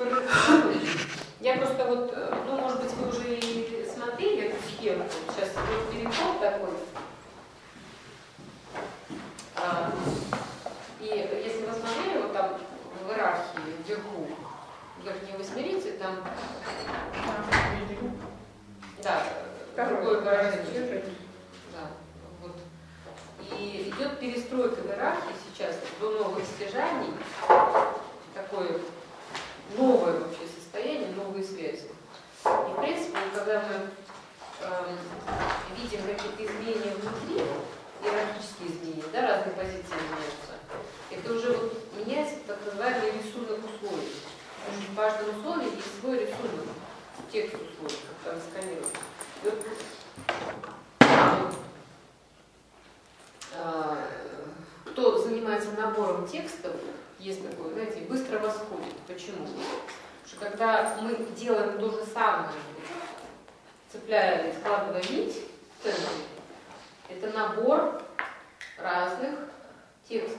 Я просто вот, ну, может быть, вы уже и смотрели эту схему. Сейчас будет переход такой. И если вы смотрели, вот там в иерархии вверху, верхней восьмерицы, там, да, другое выражение. Да, вот. И идет перестройка в иерархии сейчас до новых стяжаний, такое новое вообще состояние, новые связи. И в принципе, когда мы видим какие-то изменения внутри, иерархические изменения, да, разные позиции меняются, это уже вот меняется так называемый рисунок условий. Потому что в каждом условии есть свой рисунок, текст условий, как там сканируют. Кто занимается набором текстов, есть такое, знаете, быстро восходит. Почему? Потому что когда мы делаем то же самое, цепляя и складывая нить в центре, это набор разных текстов.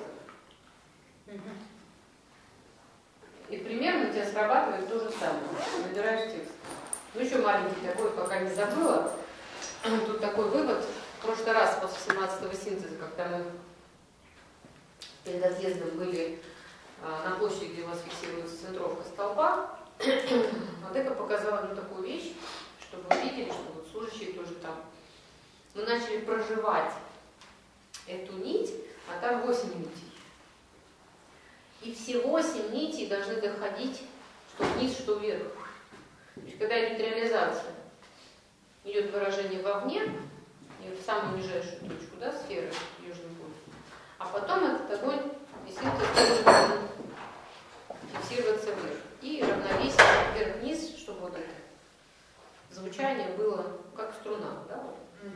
И примерно у тебя срабатывает то же самое. Набираешь текст. Ну еще маленький такой, пока не забыла. Тут такой вывод. В прошлый раз после 17-го синтеза, когда мы перед отъездом были на площади, где у вас фиксируется центровка столба, Адека показала мне такую вещь, чтобы вы видели, что вот служащие тоже там. Мы начали проживать эту нить, а там 8 нитей. И все 8 нитей должны доходить что вниз, что вверх. То есть, когда идет реализация, идет выражение вовне, и в самую нижайшую точку, да, сферы, южный полюс. А потом этот огонь действительно фиксироваться вверх. И равновесие вверх-вниз, чтобы вот это звучание было как струна. Да?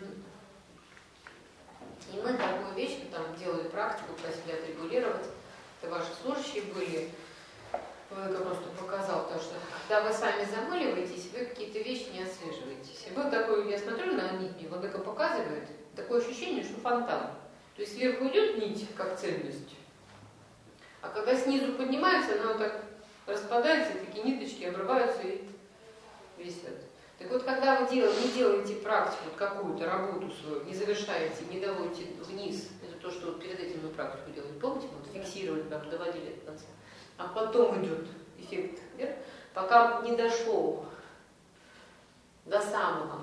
И мы такую вещь, мы там делали практику, просили отрегулировать. Это ваши служащие были. Владыка просто показал, потому что когда вы сами замыливаетесь, вы какие-то вещи не отслеживаетесь. И был такой, я смотрю на нить, мне Владыка показывает, такое ощущение, что фонтан. То есть сверху идет нить, как цельность, а когда снизу поднимается, она вот так распадается, и такие ниточки обрываются и висят. Так вот, когда вы не делаете практику, какую-то работу свою, не завершаете, не доводите вниз, это то, что вот перед этим мы практику делали, помните, вот фиксировали, прям доводили до конца, а потом идет эффект вверх, пока не дошло до самого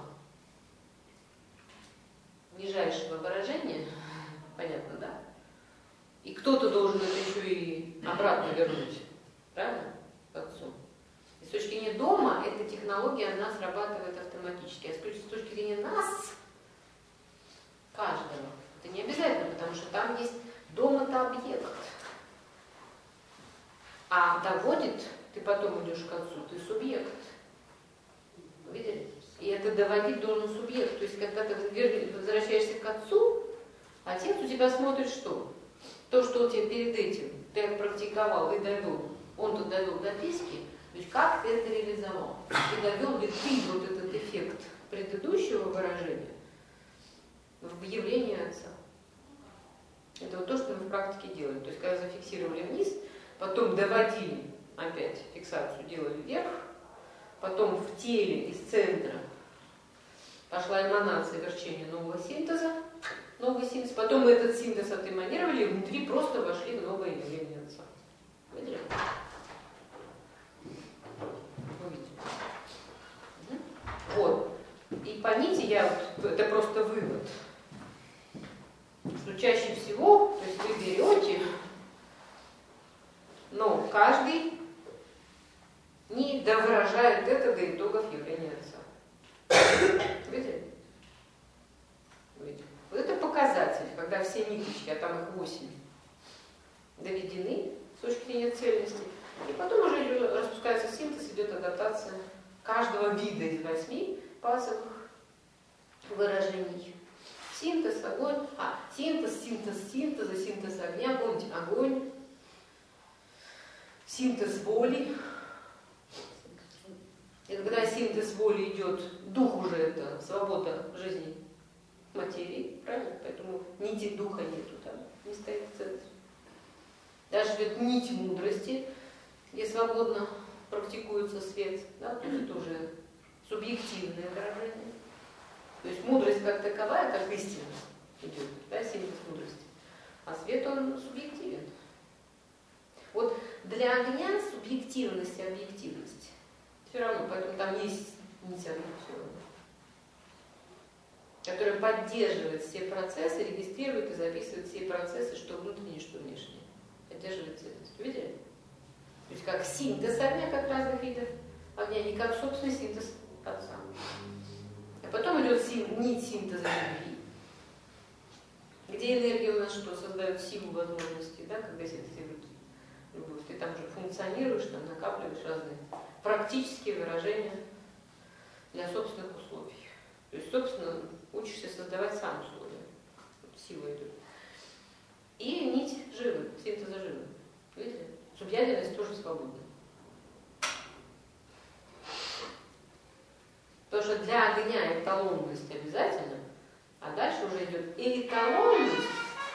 нижайшего выражения, понятно, да? И кто-то должен это еще и обратно вернуть, правильно, к отцу. И с точки зрения дома, эта технология, она срабатывает автоматически. А с точки зрения нас, каждого, это не обязательно, потому что там есть дом — это объект. А доводит, ты потом идешь к отцу, ты субъект. Видели? И это доводить должен субъект. То есть, когда ты возвращаешься к отцу, отец у тебя смотрит что? То, что у тебя перед этим ты практиковал и довел, он-то довел до писки, то есть как ты это реализовал? И довел ли ты вот этот эффект предыдущего выражения в явлении отца? Это вот то, что мы в практике делаем. То есть, когда зафиксировали вниз, потом доводили опять фиксацию, делали вверх, потом в теле из центра пошла эманация верчения новый синтез, потом мы этот синтез отэманировали, и внутри просто вошли в новое явление отца. Видели? Вот. И по нити это просто вывод, что чаще всего, то есть вы берете, но каждый не довыражает это до итогов явления отца. Видели? Вот это показатель, когда все ниточки, а там их 8, доведены с точки зрения цельности, и потом уже распускается синтез, идет адаптация каждого вида из 8 базовых выражений. Синтез, огонь, синтез синтеза, синтез огня, помните, огонь, синтез воли. И когда синтез воли идет, дух уже это свобода жизни материи, правильно? Поэтому нити духа нету там, не стоит в центре. Даже идет нить мудрости, где свободно практикуется свет, да, то есть это уже субъективное выражение. То есть мудрость как таковая, как истина идет, да, синтез мудрости. А свет, он субъективен. Вот для огня субъективность и объективность все равно, поэтому там есть нить огня все равно, которая поддерживает все процессы, регистрирует и записывает все процессы, что внутреннее, что внешнее. Поддерживает цельность. Видели? То есть как синтез огня, как разных видов огня, не как собственный синтез Отца. А потом идет нить синтеза любви, где энергия у нас что? Создает силу возможностей, да, когда синтезирует любовь. Ты там уже функционируешь, там накапливаешь разные практические выражения для собственных условий. То есть, собственно, учишься создавать сам условия. Сила идет. И нить живы, синтеза живы. Видите? Субъядерность тоже свободна. Потому что для огня эталонность обязательно, а дальше уже идет и эталонность,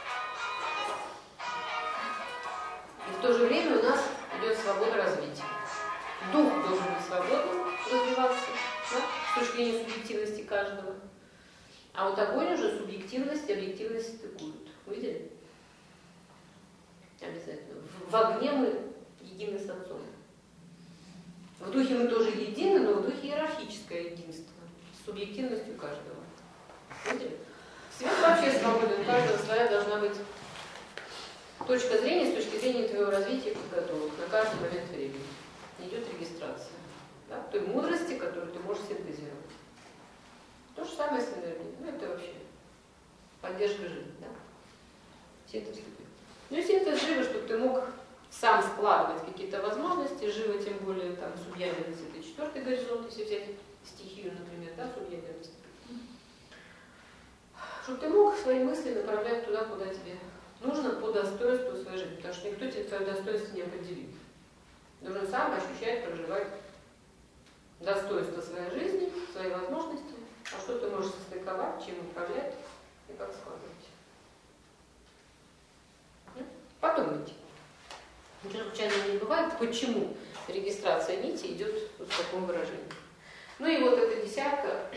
и в то же время у нас идет свобода развития. Дух должен быть свободным развиваться, да, с точки зрения субъективности каждого. А вот огонь уже субъективность и объективность стыкуют. Видели? Обязательно. В огне мы едины с Отцом. В духе мы тоже едины, но в духе иерархическое единство с субъективностью каждого. Видели? Свет вообще свободен, у каждого своя должна быть точка зрения, с точки зрения твоего развития подготовок на каждый момент времени. Идет регистрация, да, той мудрости, которую ты можешь синтезировать. То же самое с энергией. Ну, это вообще поддержка жизни, да? Синтез любви. Ну и синтез живы, чтобы ты мог сам складывать какие-то возможности, живо, тем более там субъядерность, это 4-й горизонт, если взять стихию, например, да, субъядерность. Чтобы ты мог свои мысли направлять туда, куда тебе нужно, по достоинству своей жизни, потому что никто тебе твое достоинство не определит. Нужно сам ощущать, проживать достоинство своей жизни, свои возможности, а что ты можешь состыковать, чем управлять и как складывать. Потом идти. Ничего случайного не бывает. Почему регистрация нити идет вот в таком выражении? Ну и вот эта десятка,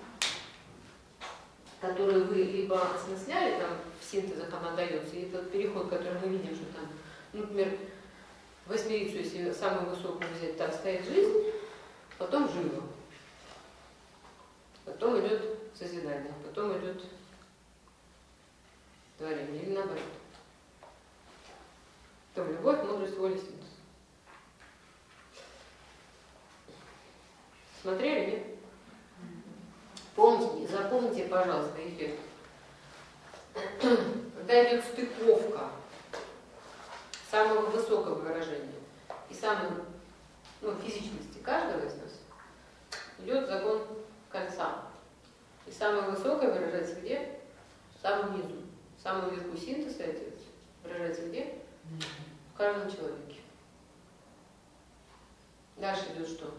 которую вы либо осмысляли, там в синтезах она дается, и этот переход, который мы видим, что там, например, восьмерицу, если самую высокую взять, там стоит жизнь, потом живо, потом идет созидание, потом идет творение, или наоборот. Потом любовь, мудрость, воля, синтез. Смотрели, нет? Помните, запомните, пожалуйста, эффект. Когда идет стыковка самого высокого выражения и самой физичности каждого из нас, идет закон кольца. И самое высокое выражается где? В самом низу. В самом верху синтеза выражается где? В каждом человеке. Дальше идет что?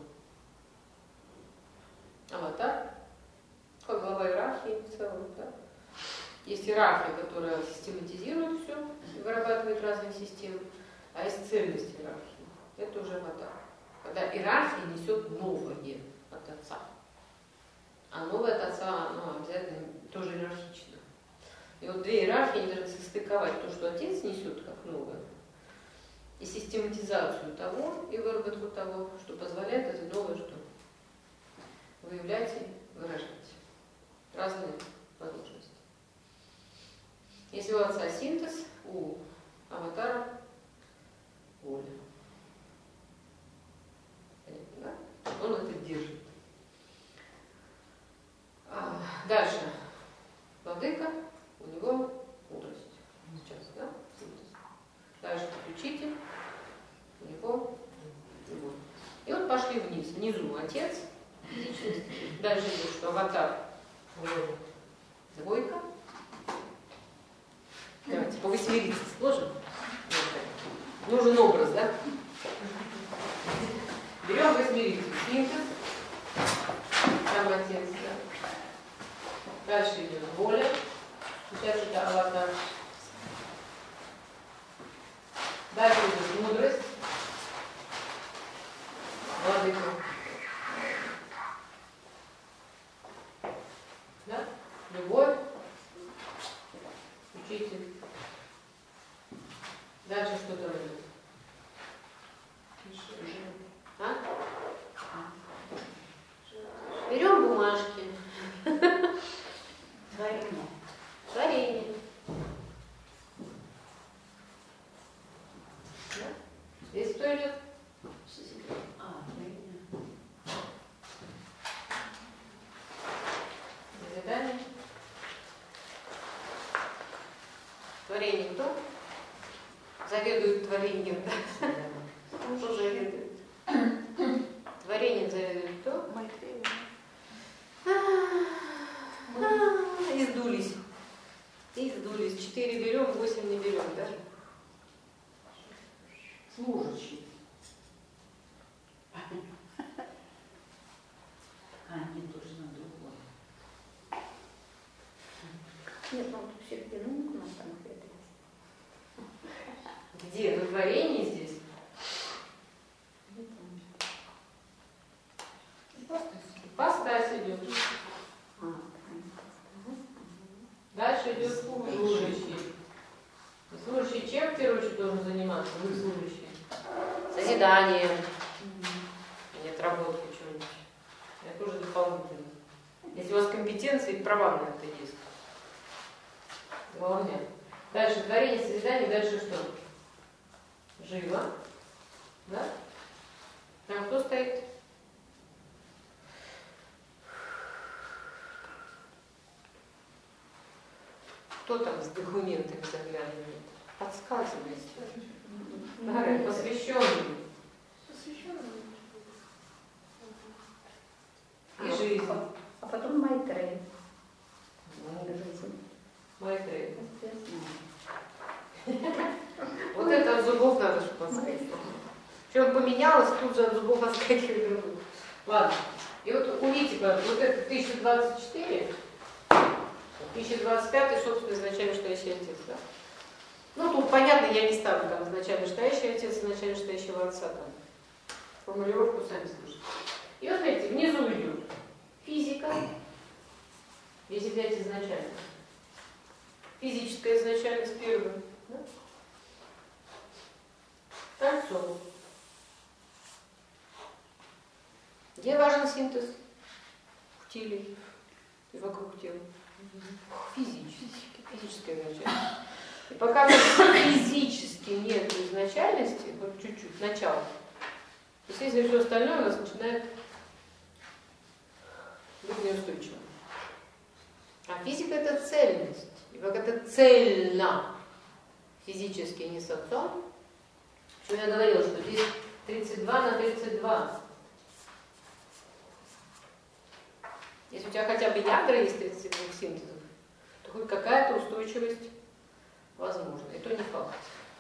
Аватар. Как глава иерархии в целом, да? Есть иерархия, которая систематизирует все и вырабатывает разные системы, а есть цельность иерархии. Это уже аватар. Когда иерархия несет новое от Отца. А новое от Отца, обязательно тоже иерархично. И вот две иерархии они должны состыковать то, что Отец несет как новое, и систематизацию того, и выработку того, что позволяет это новое что выявлять и выражать. Разные возможности. Если у Отца синтез, у аватара воля. Понятно, да? Он это держит. Дальше. Владыка, у него мудрость. Сейчас, да? Синтез. Дальше включитель, у него любовь. И вот пошли вниз. Внизу Отец, личность. Дальше идет, что аватар, двойка. Давайте по восьмерице сложим. Нужен образ, да? Берем восьмерицу. Синтез. Там Отец, да? Дальше идет воля. Сейчас это аватар. Дальше идет мудрость. А? Берем бумажки. Творение. Творение. Да? Здесь кто идет? Творение. Созидание. Творение кто? Заведует творением. Кто заведует? Творением заведует кто? Издулись. Издулись. 4 берем, 8 не берем, да? Служащий. Не тоже на другое. Нет, ну тут все где, ну у нас там где-то есть. Где? На творении здесь? Ипостась идет. Дальше идет служащий. Служащий чем в первую очередь должен заниматься? Вы служащие. Созиданием. Нет, отработкой чего-нибудь. Это уже дополнительно. Если у вас компетенции и права на это есть. Главное. Дальше творение, созидание, дальше что? Живо. Да? Там кто стоит? Кто там с документами заглядывает? Подсказывайте. Да, посвященный. И жизнь. А потом Майтрей. Майтрей. Вот это от зубов надо, чтобы посмотреть. Что поменялось, тут же от зубов отскакивает. Ладно. И вот у Витика вот это 1024, 1025, собственно, изначально настоящий отец, да? Ну, тут понятно, я не ставлю там изначально настоящий отец, изначально настоящего отца там. Формулировку сами слышите. И вот смотрите, внизу идет физика, если взять изначально. Физическая изначальность первая. Да? Кольцо. Где важен синтез? В теле и вокруг тела. Физическая изначальность. И пока физически нет изначальности, вот чуть-чуть, начало, то если все остальное у нас начинает быть неустойчивым. А физика — это цельность. И как это цельно физически не с отцом, что я говорила, что здесь 32 на 32. Если у тебя хотя бы ядра есть 32 синтезов, то хоть какая-то устойчивость возможна. И то не факт.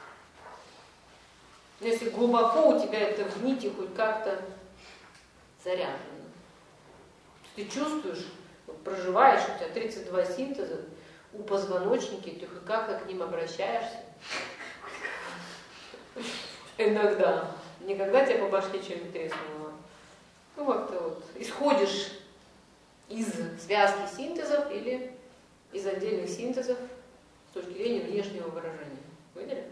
Но если глубоко у тебя это в нити хоть как-то заряжено, ты чувствуешь, вот проживаешь, у тебя 32 синтеза, у позвоночники, ты хоть как-то к ним обращаешься. Иногда. Никогда тебя по башке чем-нибудь треснуло. Ну как-то вот исходишь из связки синтезов или из отдельных синтезов с точки зрения внешнего выражения. Поняли?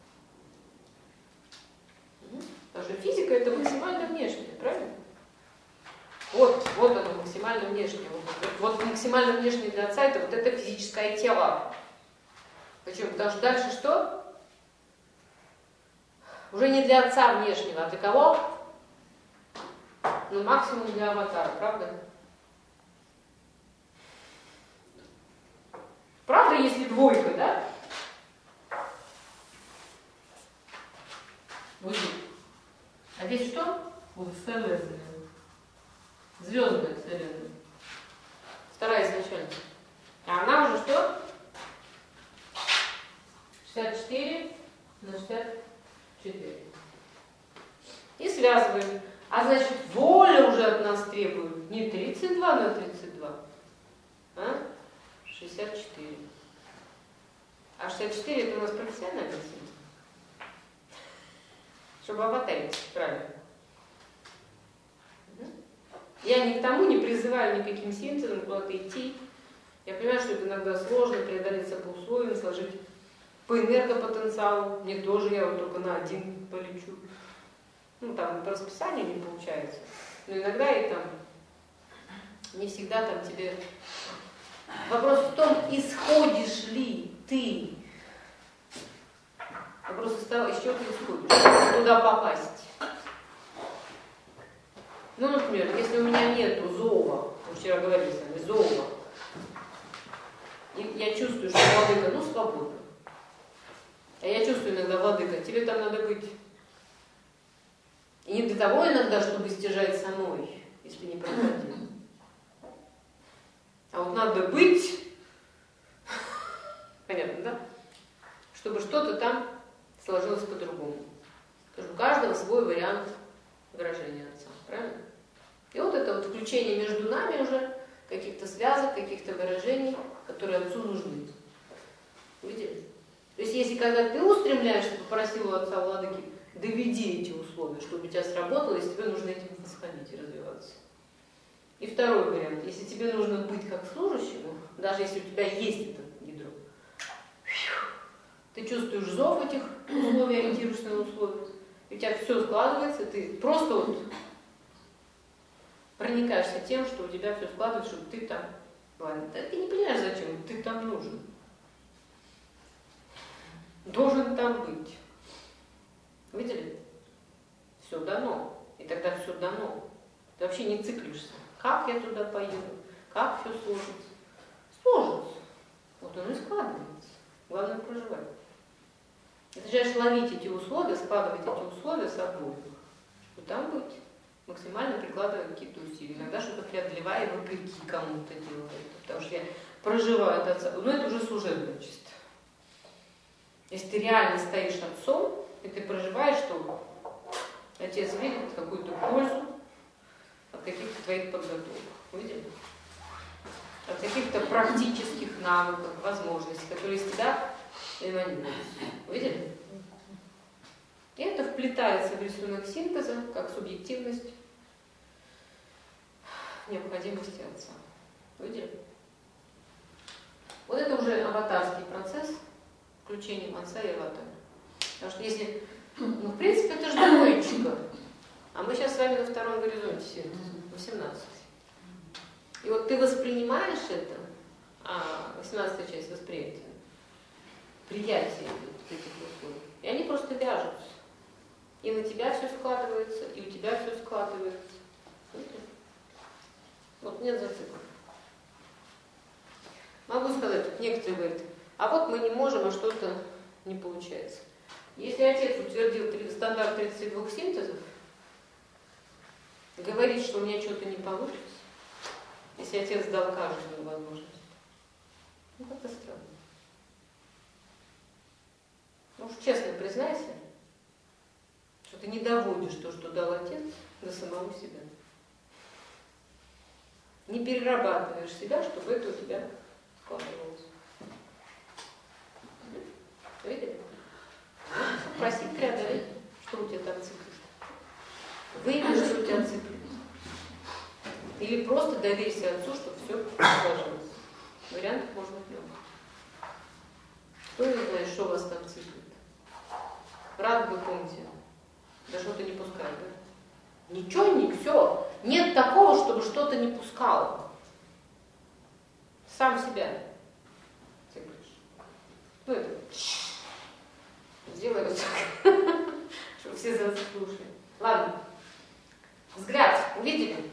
Потому что физика — это максимально внешнее, правильно? Вот оно максимально внешнее. Вот максимально внешнее для отца — это вот это физическое тело. Почему? Потому что дальше что? Уже не для отца внешнего, а для кого? Ну, максимум для аватара, правда? Правда, если двойка, да? Вот. А здесь что? Вот вторая вселенная. Звездная вселенная. Вторая изначальность. А она уже что? 64 на 64. И связываем. А значит, воля уже от нас требует не 32 на 32, а 64. А 64 это у нас профессиональный синтез. Чтобы аватарить, правильно. Я ни к тому не призываю никаким синтезом куда-то идти. Я понимаю, что это иногда сложно преодолеться по условиям, сложить по энергопотенциалу. Мне тоже, я вот только на один полечу. Ну, там по расписанию не получается. Но иногда и там не всегда там тебе... Вопрос в том, исходишь ли ты. Вопрос из того, из чего ты исходишь, куда попасть. Ну, например, если у меня нету зова, мы вчера говорили с вами, зова, и я чувствую, что владыка, ну, свободна. А я чувствую иногда, владыка, тебе там надо быть. И не для того иногда, чтобы стяжать со мной, если не проходил. А вот надо быть, понятно, да? Чтобы что-то там сложилось по-другому. Потому что у каждого свой вариант выражения отца, правильно? И вот это вот включение между нами уже каких-то связок, каких-то выражений, которые отцу нужны. Видели? То есть если когда ты устремляешься, попросил у отца владыки, доведи эти условия, чтобы у тебя сработало, если тебе нужно этим восходить и развиваться. И второй вариант, если тебе нужно быть как служащему, даже если у тебя есть это ядро, ты чувствуешь зов этих условий, ориентируешься на условия, и у тебя все складывается, ты просто вот проникаешься тем, что у тебя все складывается, чтобы ты там, ладно, ты не понимаешь, зачем, ты там нужен. Должен там быть. Видели? Все дано. И тогда все дано. Ты вообще не циклишься. Как я туда поеду? Как все сложится? Сложится. Вот оно и складывается. Главное проживать. Ты начинаешь ловить эти условия, складывать эти условия с собой, чтобы там быть. Максимально прикладывая какие-то усилия. Иногда что-то преодолевая и вопреки кому-то делаю. Потому что я проживаю это отца. Но это уже служебное чисто. Если ты реально стоишь отцом, и ты проживаешь, что отец видит какую-то пользу от каких-то твоих подготовок. Видели? От каких-то практических навыков, возможностей, которые из тебя эманируются. Видели? И это вплетается в рисунок синтеза, как субъективность необходимости отца. Видели? Вот это уже аватарский процесс включением отца и аватара. Потому что если, ну, в принципе, это же двоечка. А мы сейчас с вами на втором горизонте синтеза, 18. И вот ты воспринимаешь это, 18-я часть восприятия, приятие этих условий, и они просто вяжутся. И на тебя все складывается, и у тебя все складывается. Вот нет зацикла. Могу сказать, некоторые говорят, а вот мы не можем, а что-то не получается. Если отец утвердил стандарт 32 синтезов, говорит, что у меня что-то не получится, если отец дал каждую возможность, ну как-то странно. Ну уж честно признайся, что ты не доводишь то, что дал отец, до самого себя. Не перерабатываешь себя, чтобы это у тебя складывалось. Видели? Просить преодолеть, что у тебя там циклит. Выяви, что у тебя циклит. Или просто доверься отцу, чтобы все сложилось. Вариантов можно быть много. Кто не знает, что у вас там циклит? Рад вы помните. Да что-то не пускает, да? Ничего, не все. Нет такого, чтобы что-то не пускало. Сам себя циклишь. Ну это... Сделай вот так, чтобы все заслушали. Ладно. Взгляд. Увидели?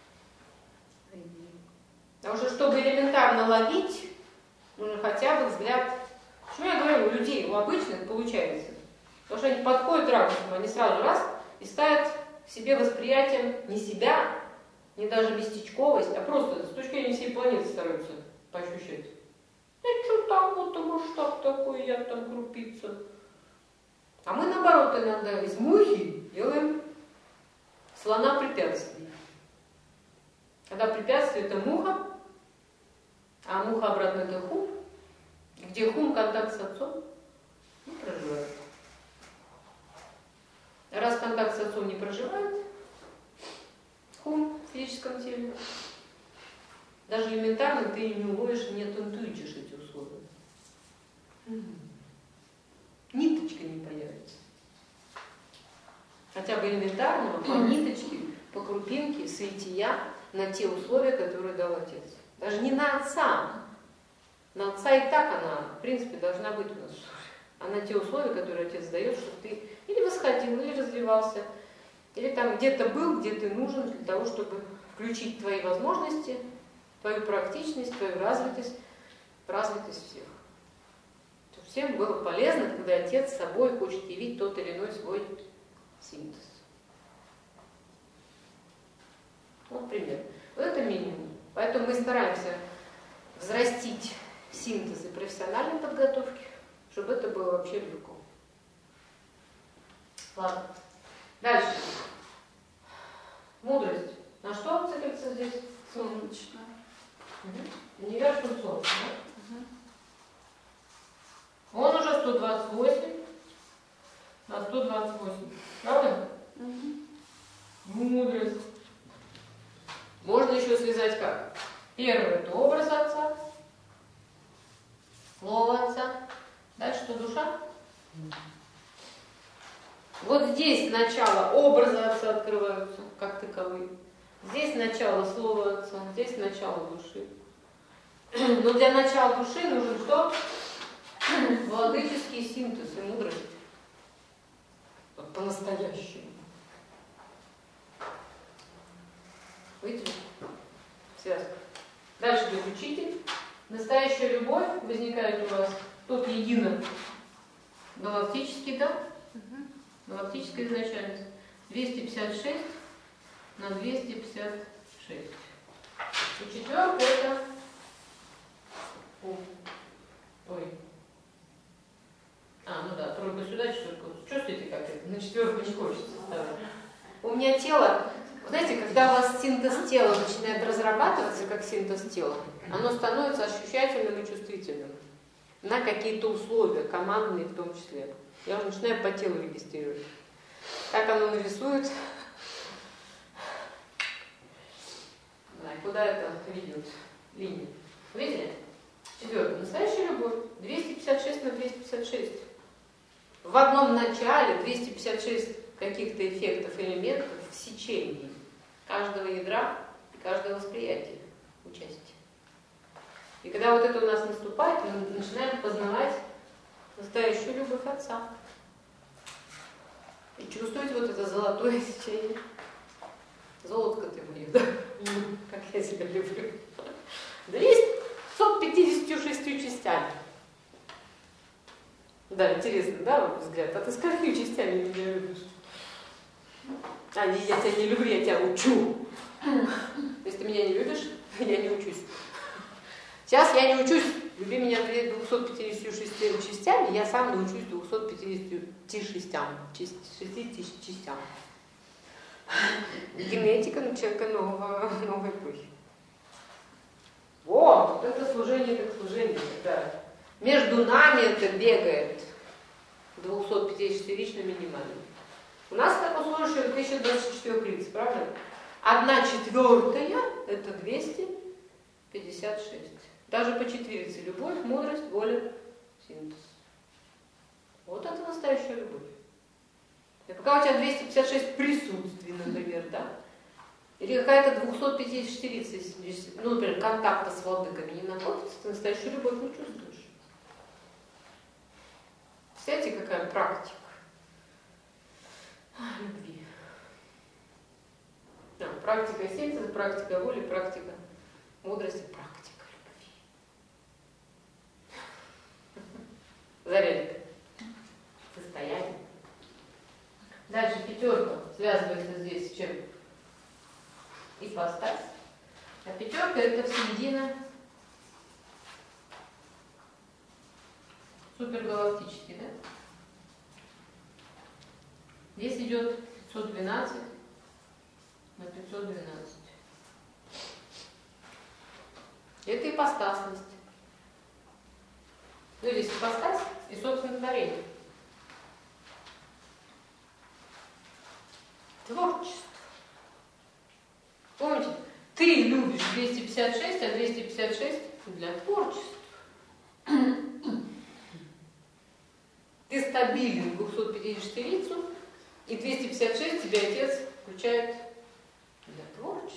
Потому что, чтобы элементарно ловить, нужно хотя бы взгляд. Почему я говорю, у людей, у обычных получается? Потому что они подходят ракурсом, они сразу раз и ставят в себе восприятием не себя, не даже местечковость, а просто с точки зрения всей планеты стараются поощущать. Что там, вот масштаб такой, я там крупица. А мы, наоборот, иногда из мухи делаем слона препятствий. Когда препятствие — это муха, а муха обратно — это хум, где хум — контакт с отцом, не проживает. Раз контакт с отцом не проживает, хум в физическом теле, даже элементарно ты не уловишь, не отинтуичишь эти условия. Ниточка не появится. хотя бы элементарного, по ниточке, по крупинке, соития на те условия, которые дал отец. Даже не на отца. На отца и так она, в принципе, должна быть у нас. А на те условия, которые отец дает, чтобы ты или восходил, или развивался, или там где-то был, где ты нужен для того, чтобы включить твои возможности, твою практичность, твою развитость всех. Всем было полезно, когда отец с собой хочет явить тот или иной свой синтез. Вот пример. Вот это минимум. Поэтому мы стараемся взрастить синтез и профессиональной подготовки, чтобы это было вообще легко. Ладно. Дальше. Мудрость. На что циклится здесь? Солнечная. Универ Шульцов, да? Он уже 128 на 128. Правда? Мудрость. Можно еще связать как? Первый – это образ отца, слово отца. Дальше что, душа? Вот здесь начало образа отца открываются, как таковые. Здесь начало слова отца, здесь начало души. Но для начала души нужен что? Владыческий синтез и мудрость. Вот по-настоящему. Видите? Связка. Дальше идет учитель. Настоящая любовь возникает у вас. Тут едино. Галактический, да? Галактическая изначальность. 256 на 256. И четверка это... Ой. Ну да, тройка сюда, четверка. Чувствуете, как это? На четверку не хочется ставить. У меня тело... Знаете, когда у вас синтез тела начинает разрабатываться, как синтез тела, оно становится ощущательным и чувствительным на какие-то условия, командные в том числе. Я уже начинаю по телу регистрировать. Как оно нарисует, куда это ведет линия. Видели? Четвертое. Настоящая любовь. 256 на 256. В одном начале 256 каких-то эффектов, элементов в сечении каждого ядра и каждого восприятия участия. И когда вот это у нас наступает, мы начинаем познавать настоящую любовь Отца. И чувствовать вот это золотое сечение. Золотко ты мне, да? Как я себя люблю. 256 частями. Да, интересно, да, взгляд? А ты с какими частями меня любишь? Я тебя не люблю, я тебя учу. Если ты меня не любишь, я не учусь. Сейчас я не учусь. Люби меня 256 частями, я сам научусь 256 частям. Генетика на человека новой эпохи. Вот это служение, как служение. Да. Между нами это бегает 250-лично минимально. У нас так условие, что 1024 принцип, правда? 1/4 это 256. Даже по четверице. Любовь, мудрость, воля, синтез. Вот это настоящая любовь. И пока у тебя 256 присутствий, например, да? Или какая-то 254, ну, например, контакта с владыками не находится, ты настоящую любовь не чувствуешь. Представляете, какая практика любви. Да, практика синтеза, практика воли, практика мудрости, практика любви. Зарядка. Состояние. Дальше пятерка связывается здесь с чем? Ипостась. А пятерка это середина супергалактический, да? Здесь идет 512 на 512. Это ипостасность. Ну, здесь ипостась и собственное творение. Творчество. Помните, ты любишь 256, а 256 для творчества. Ты стабилен 254, И 256 тебе отец включает для творчества.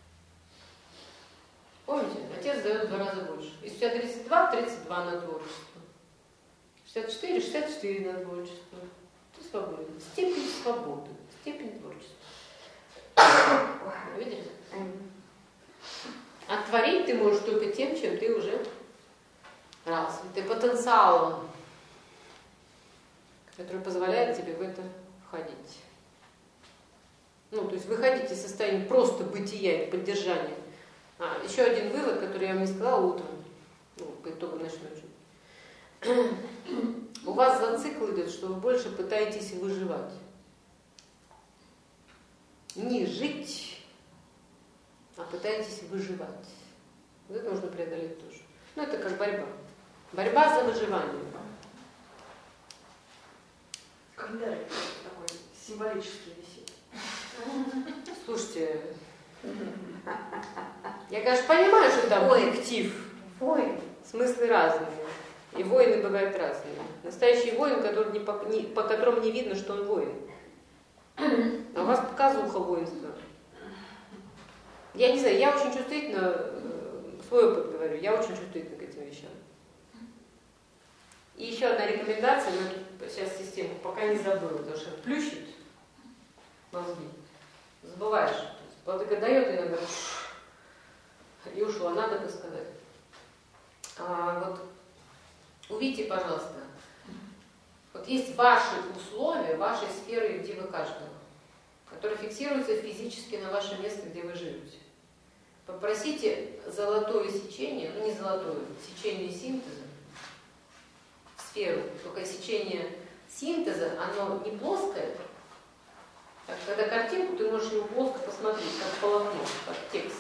Помните, отец дает в 2 раза больше. Если у тебя 32, 32 на творчество. 64, 64 на творчество. Ты свободен. Степень свободы, степень творчества. Видишь? А творить ты можешь только тем, чем ты уже развитый потенциалом, который позволяет тебе в это входить. Ну, то есть выходить из состояния просто бытия и поддержания. Еще один вывод, который я вам не сказала утром, по итогам ночной жизни. У вас за цикл идет, что вы больше пытаетесь выживать. Не жить, а пытаетесь выживать. Вот это нужно преодолеть тоже. Ну, это как борьба. Борьба за выживание. Календарь такой символический висит. Слушайте, я, конечно, понимаю, что там коллектив. Ой. Смыслы разные. И воины бывают разные. Настоящий воин, который по которому не видно, что он воин. А у вас показуха воинства. Я не знаю, я очень чувствительна, свой опыт говорю, я очень чувствительна к этим вещам. И еще одна рекомендация, мы сейчас систему пока не забыла, потому что плющит мозги. Забываешь. Владыка дает иногда и ушло, надо это сказать. Вот увидите, пожалуйста, вот есть ваши условия, ваши сферы, где вы каждого, которые фиксируются физически на ваше место, где вы живете. Попросите золотое сечение, ну не золотое, сечение синтеза в сферу, только сечение синтеза, оно не плоское. Так, когда картинку, ты можешь его плоско посмотреть, как полотно, как текст.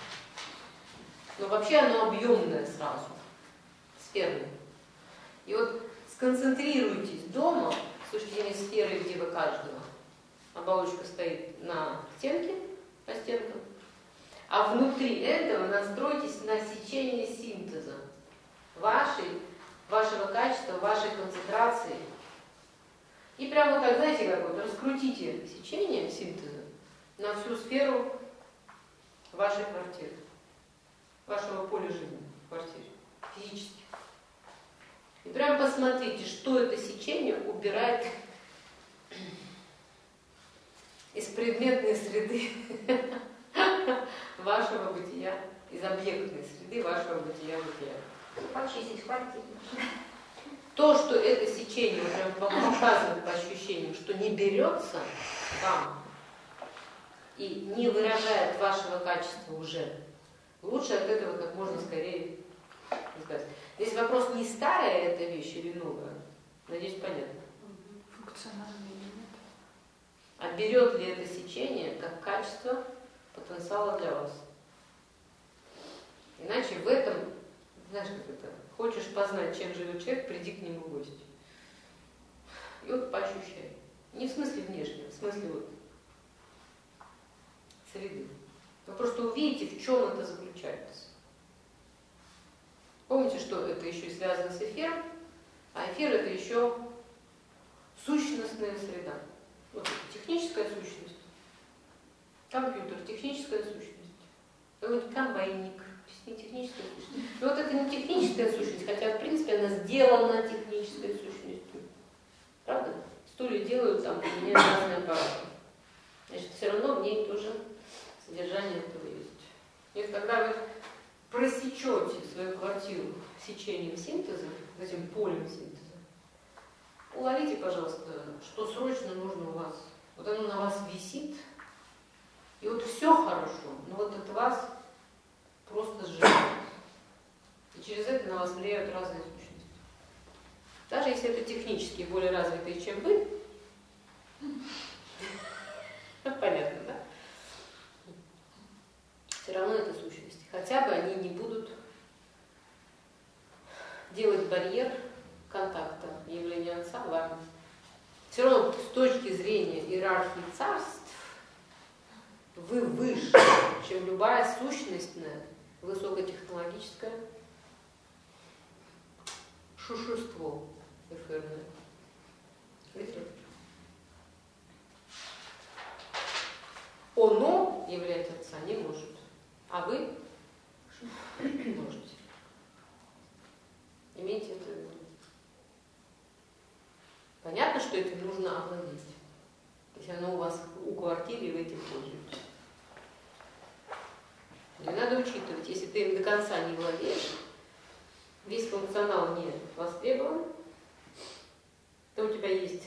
Но вообще оно объемное сразу, сферное. И вот сконцентрируйтесь дома с точки зрения сферы, где вы каждого. Оболочка стоит на стенке, по стенкам. А внутри этого настройтесь на сечение синтеза вашего качества, вашей концентрации. И прямо вот так, знаете, как вот раскрутите сечение синтеза на всю сферу вашей квартиры, вашего поля жизни в квартире, физически. И прямо посмотрите, что это сечение убирает из предметной среды вашего бытия, из объектной среды вашего бытия-бытия. Почистить квартиру. То, что это сечение прям показывает по ощущениям, что не берется вам и не выражает вашего качества уже, лучше от этого как можно скорее избавиться. Здесь вопрос, не старая эта вещь или новая. Надеюсь, понятно. Функциональный или нет? А берет ли это сечение как качество потенциала для вас? Иначе в этом, знаешь, как это, хочешь познать, чем живет человек, приди к нему в гости. И вот поощущай. Не в смысле внешнего, в смысле вот среды. Вы просто увидите, в чем это заключается. Помните, что это еще и связано с эфиром, а эфир это еще сущностная среда. Вот техническая сущность. Компьютер, техническая сущность. Вот комбайник, не техническая сущность. Но вот это не техническая сущность, хотя в принципе она сделана технической сущностью. Правда? Стулья делают, там меняют разные аппараты. Значит, все равно в ней тоже содержание этого есть. И когда вы просечете свою квартиру сечением синтеза, этим полем синтеза, уловите, пожалуйста, что срочно нужно у вас. Вот оно на вас висит, и вот все хорошо, но вот от вас просто сжимает. И через это на вас влияют разные сущности. Даже если это технически более развитые, чем вы, понятно, да? Все равно это сущности. Хотя бы они не будут делать барьер контакта явления Отца вами. Все равно с точки зрения иерархии царств вы выше, чем любая сущностная, высокотехнологическое шушерство эфирное. Видите? оно являть Отца не может, а вы можете. Имейте это в виду. Понятно, что этим нужно овладеть. Если оно у вас у квартиры, вы этим пользуетесь. Не надо учитывать, если ты им до конца не владеешь, весь функционал не востребован, то у тебя есть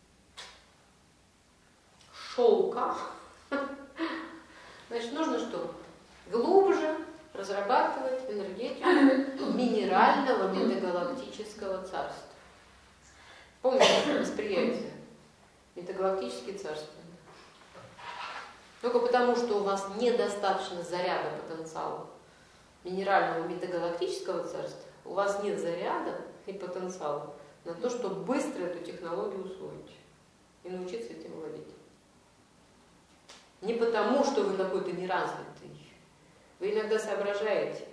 шелка. Значит, нужно что? Глубже разрабатывать энергетику минерального метагалактического царства. Помните восприятие? Метагалактические царства. Только потому, что у вас недостаточно заряда потенциала минерального метагалактического царства, у вас нет заряда и потенциала на то, чтобы быстро эту технологию усвоить и научиться этим владеть. Не потому, что вы какой-то неразвитый, вы иногда соображаете,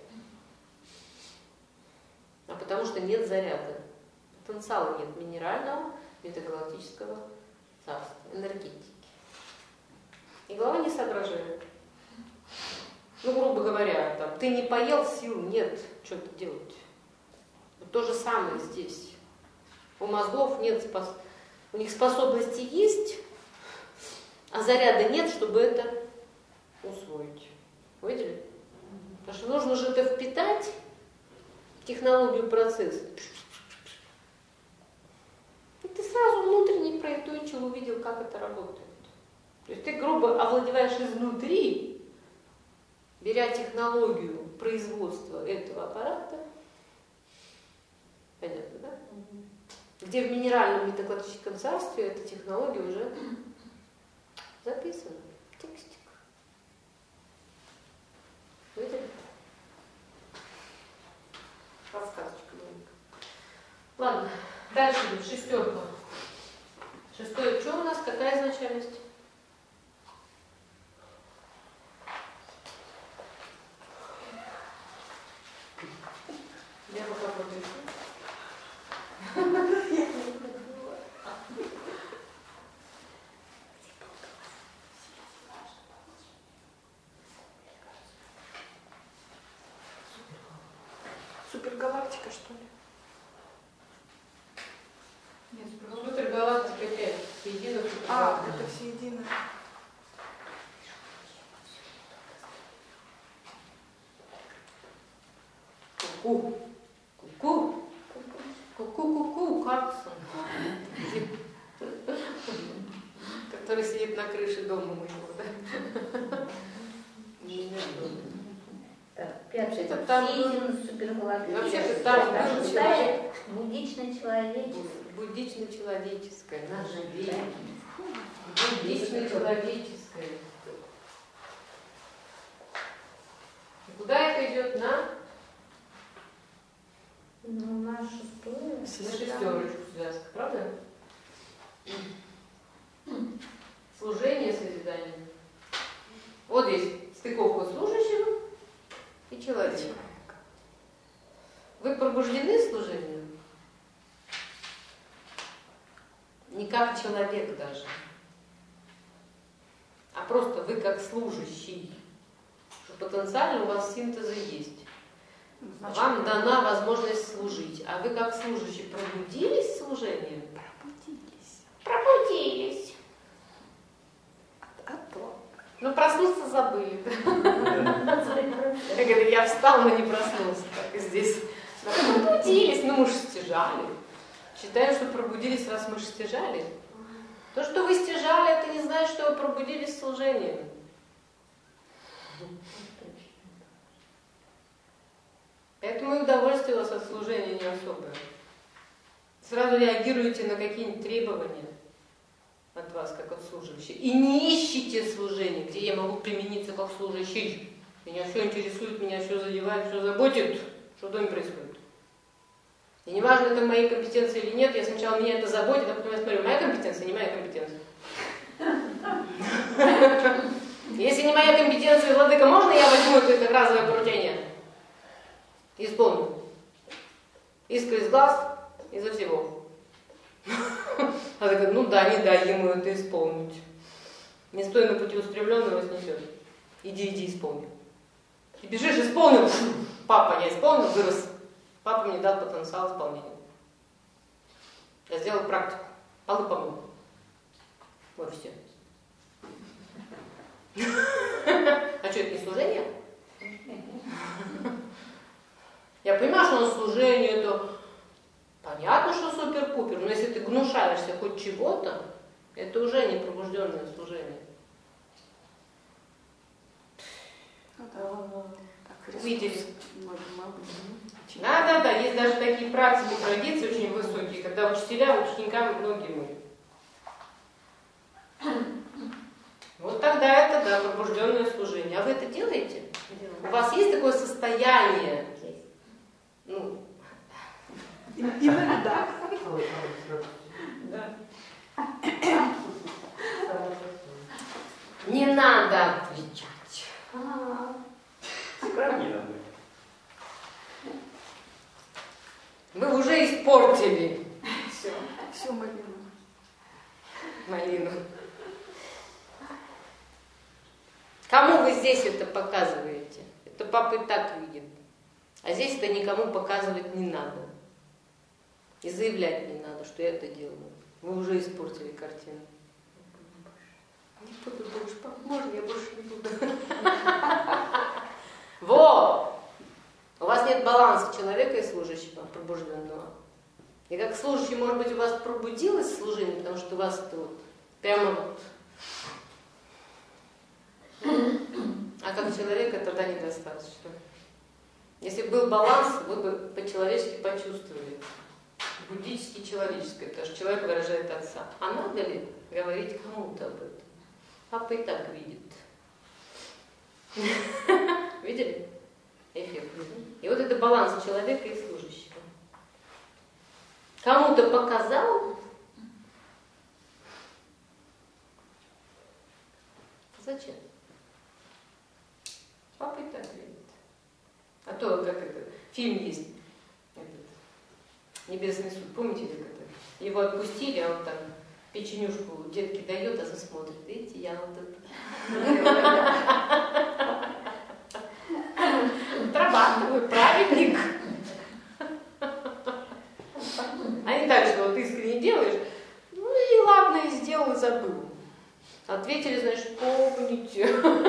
а потому что нет заряда. Потенциала нет минерального метагалактического царства, энергетики. И голова не соображает. Ну, грубо говоря, там, ты не поел, сил нет, что-то делать. Вот то же самое здесь. У мозгов нет, у них способности есть, а заряда нет, чтобы это усвоить. Видели? Потому что нужно же это впитать в технологию процесса. И ты сразу внутренне проинтуитил, увидел, как это работает. То есть ты грубо овладеваешь изнутри, беря технологию производства этого аппарата, понятно, да? Где в минеральном метагалактическом царстве эта технология уже записана. Текстик. Видели? Подсказочка маленькая. Ладно, дальше идет шестерка. Шестое, что у нас? Какая изначальность? Я пока подпишу. Супергалактика, что ли? Нет, супергалактика это единая супергалактика. Это все единое. Ку-ку. Ку-ку. Ку-ку-ку-ку. Карлсон. Который сидит на крыше дома моего, да? Пятое. Это там супергалактика. вообще-то там Шестая буддично-человеческая. Буддично-человеческое. Наша вера. Буддично-человеческое. Куда это идет? На шестое. на шестерочку связка, правда? Служение, созидание. Вот здесь стыковка служащего и человека. Вы пробуждены служением? Не как человек даже, а просто вы как служащий. Что потенциально у вас синтезы есть. Вам дана возможность служить. А вы как служащий пробудились служением? Пробудились. А то. Ну, проснуться забыли. Я говорю, я встал, но не проснулся. Так и здесь. Пробудились, ну мы же стяжали. Считаем, что пробудились, раз мы же стяжали. То, что вы стяжали, это не значит, что вы пробудились служением. Поэтому и удовольствие у вас от служения не особое. Сразу реагируете на какие-нибудь требования от вас, как от служащего. И не ищите служение, где я могу примениться как служащий. Меня все интересует, меня все задевает, все заботит, что в доме происходит. И не важно, это моей компетенции или нет, я сначала меня это заботит, а потом я смотрю, моя компетенция, не моя компетенция. Если не моя компетенция, владыка, можно я возьму это разовое поручение? Исполню. Искра из глаз, изо всего. А такая, ну да, не дай ему это исполнить. Не стой на пути устремленного, снесет. Иди, исполни. И бежишь, исполнил. Папа, я исполнил, вырос. Папа мне дал потенциал исполнения. Я сделал практику. Полы помыл. Вот все. А что, это не служение? Я понимаю, что на служение это понятно, что супер-пупер, но если ты гнушаешься хоть чего-то, это уже не пробужденное служение. Видели? Да, есть даже такие практики, традиции очень высокие, когда учителя ученикам ноги моют. Вот тогда это, да, пробужденное служение. А вы это делаете? У вас есть такое состояние? Ну, иногда. Да. Не надо отвечать. Вы уже испортили Всю малину. Кому вы здесь это показываете? Это папа и так видит. А здесь это никому показывать не надо. И заявлять не надо, что я это делаю. Вы уже испортили картину. Не буду больше, папа, можно я больше не буду? Вот! У вас нет баланса человека и служащего, пробужденного. И как служащий, может быть, у вас пробудилось служение, потому что у вас это вот прямо вот. А как человека тогда недостаточно. Если бы был баланс, вы бы по-человечески почувствовали. Буддически человеческое, потому что человек выражает отца. А надо ли говорить кому-то об этом? Папа и так видит. Видели? Эффект. И вот это баланс человека и служащего. Кому-то показал. Зачем? Папа и так видит. А то, как это, фильм есть, «Небесный суд», помните, как это? Его отпустили, а он там печенюшку детке дает, а засмотрит. Видите, я вот это... Отрабатываю, праведник. А не так, что вот искренне делаешь, ну и ладно, и сделал, и забыл. Ответили, значит, помните.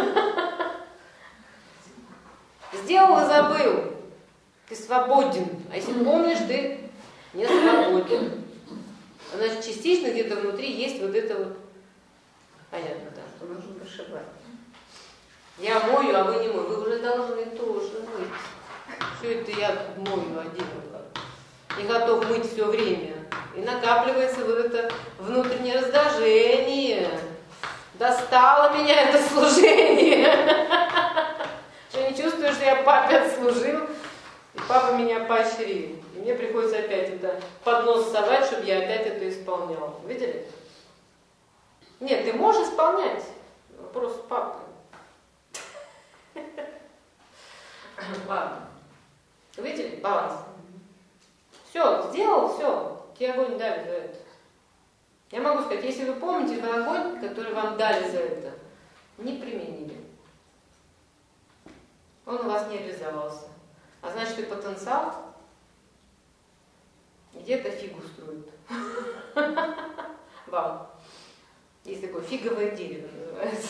Сделал и забыл. Ты свободен. А если помнишь, ты не свободен. Значит, частично где-то внутри есть вот это вот. Понятно, да. Что нужно прошивать. Я мою, а вы не мою. Вы уже должны тоже мыть. Все это я мою один. И готов мыть все время. И накапливается вот это внутреннее раздражение. Достало меня это служение. Что не чувствую, что я папе отслужил, и папа меня поощрил. И мне приходится опять это под нос совать, чтобы я опять это исполнял. Видели? Нет, ты можешь исполнять. Вопрос папы. Ладно. Видели? Баланс. Все, сделал, все. Тебе огонь дали за это. Я могу сказать, если вы помните, вы огонь, который вам дали за это, не применили. Он у вас не реализовался. А значит, и потенциал где-то фигу строит. Вам. Есть такое фиговое дерево называется.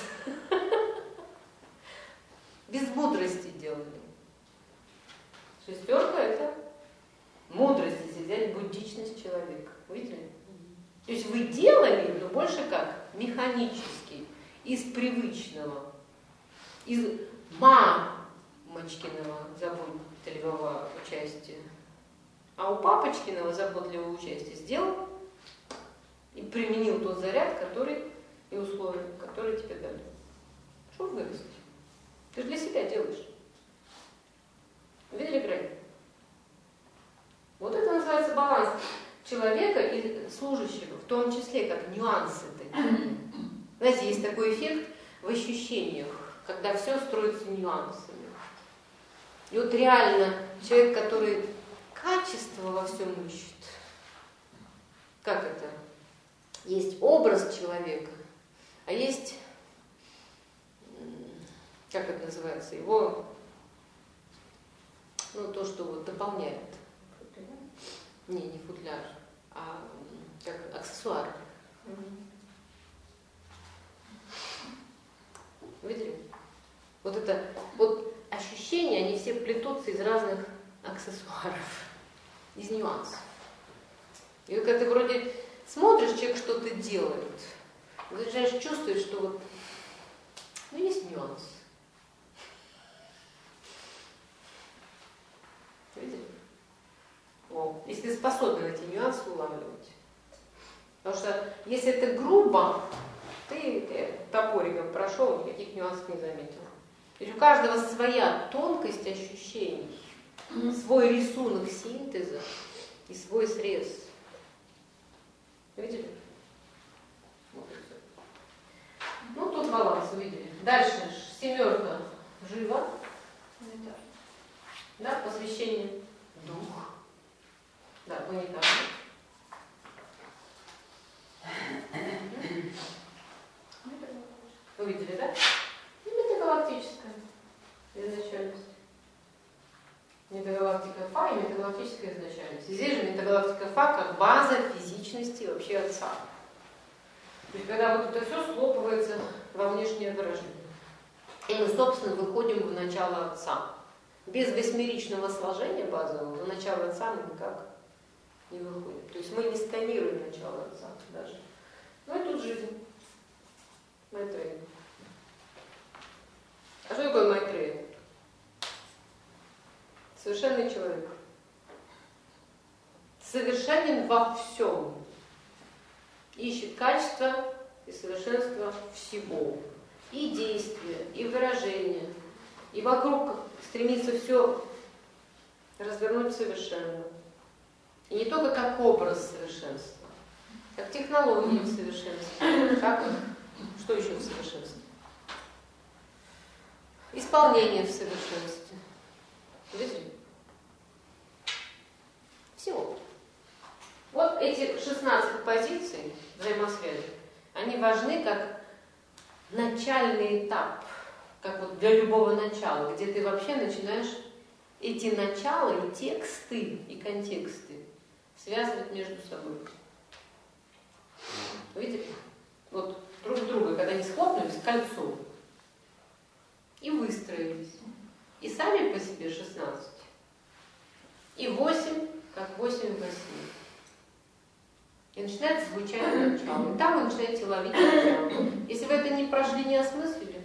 Без мудрости делали. Шестерка — это мудрость, если взять буддичность человека. Видели? То есть вы делали, но больше как? Механически, из привычного, из мамочкиного заботливого участия. А у папочкиного заботливого участия сделал и применил тот заряд, который и условия, которые тебе дали. Что вырасти? Ты же для себя делаешь. Видели грань? Вот это называется баланс человека и служащего, в том числе как нюансы такие. Знаете, есть такой эффект в ощущениях, когда все строится нюансами. И вот реально человек, который качество во всем ищет, как это? Есть образ человека, а есть называется, его, ну, то, что вот дополняет. Не футляр, а как аксессуар. Видели? Вот это, вот ощущения, они все плетутся из разных аксессуаров, из нюансов. И когда ты вроде смотришь, человек что-то делает, ты начинаешь чувствовать, что вот, ну, есть нюанс. Видели? О, если ты способен эти нюансы улавливать. Потому что если это грубо, ты топориком прошел, никаких нюансов не заметил. То есть у каждого своя тонкость ощущений, свой рисунок синтеза и свой срез. Видели? Вот и все. Ну, тут баланс увидели. Дальше семерка жива. Да, посвящение дух. Да, планетарный. Увидели, да? И метагалактическая изначальность. Метагалактика Фа и метагалактическая изначальность. И здесь же метагалактика Фа как база физичности вообще Отца. То есть когда вот это все схлопывается во внешнее выражение. И мы, собственно, выходим в начало Отца. Без восьмеричного сложения базового в начало Отца мы никак не выходим. То есть мы не сканируем начало Отца даже. Ну и тут жизнь. Майтрея. А что такое Майтрея? Совершенный человек. Совершенен во всем. Ищет качество и совершенство всего. И действия, и выражения. И вокруг стремится все развернуть совершенно. И не только как образ совершенства, как технологии в совершенстве, как что еще в совершенстве? Исполнение в совершенстве. Видите? Всего. Вот эти 16 позиций взаимосвязи, они важны как начальный этап, как вот для любого начала, где ты вообще начинаешь эти начала и тексты, и контексты связывать между собой. Видите? Вот друг друга, когда они схлопнулись кольцом и выстроились. И сами по себе 16. И 8, как 8 в 8. И начинает звучать начало. И там вы начинаете ловить начало. Если вы это не прошли, не осмыслили,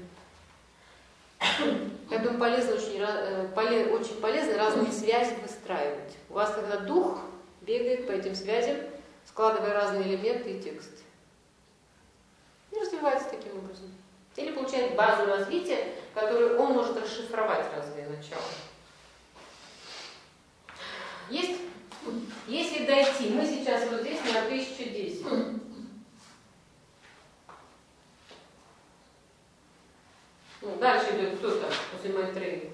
поэтому полезно, очень полезно разные связи выстраивать. У вас тогда дух бегает по этим связям, складывая разные элементы и тексты. И развивается таким образом. Или получает базу развития, которую он может расшифровать разные начала. Есть, если дойти, мы сейчас вот здесь на 1010. Ну, дальше идет кто там после Майтреи?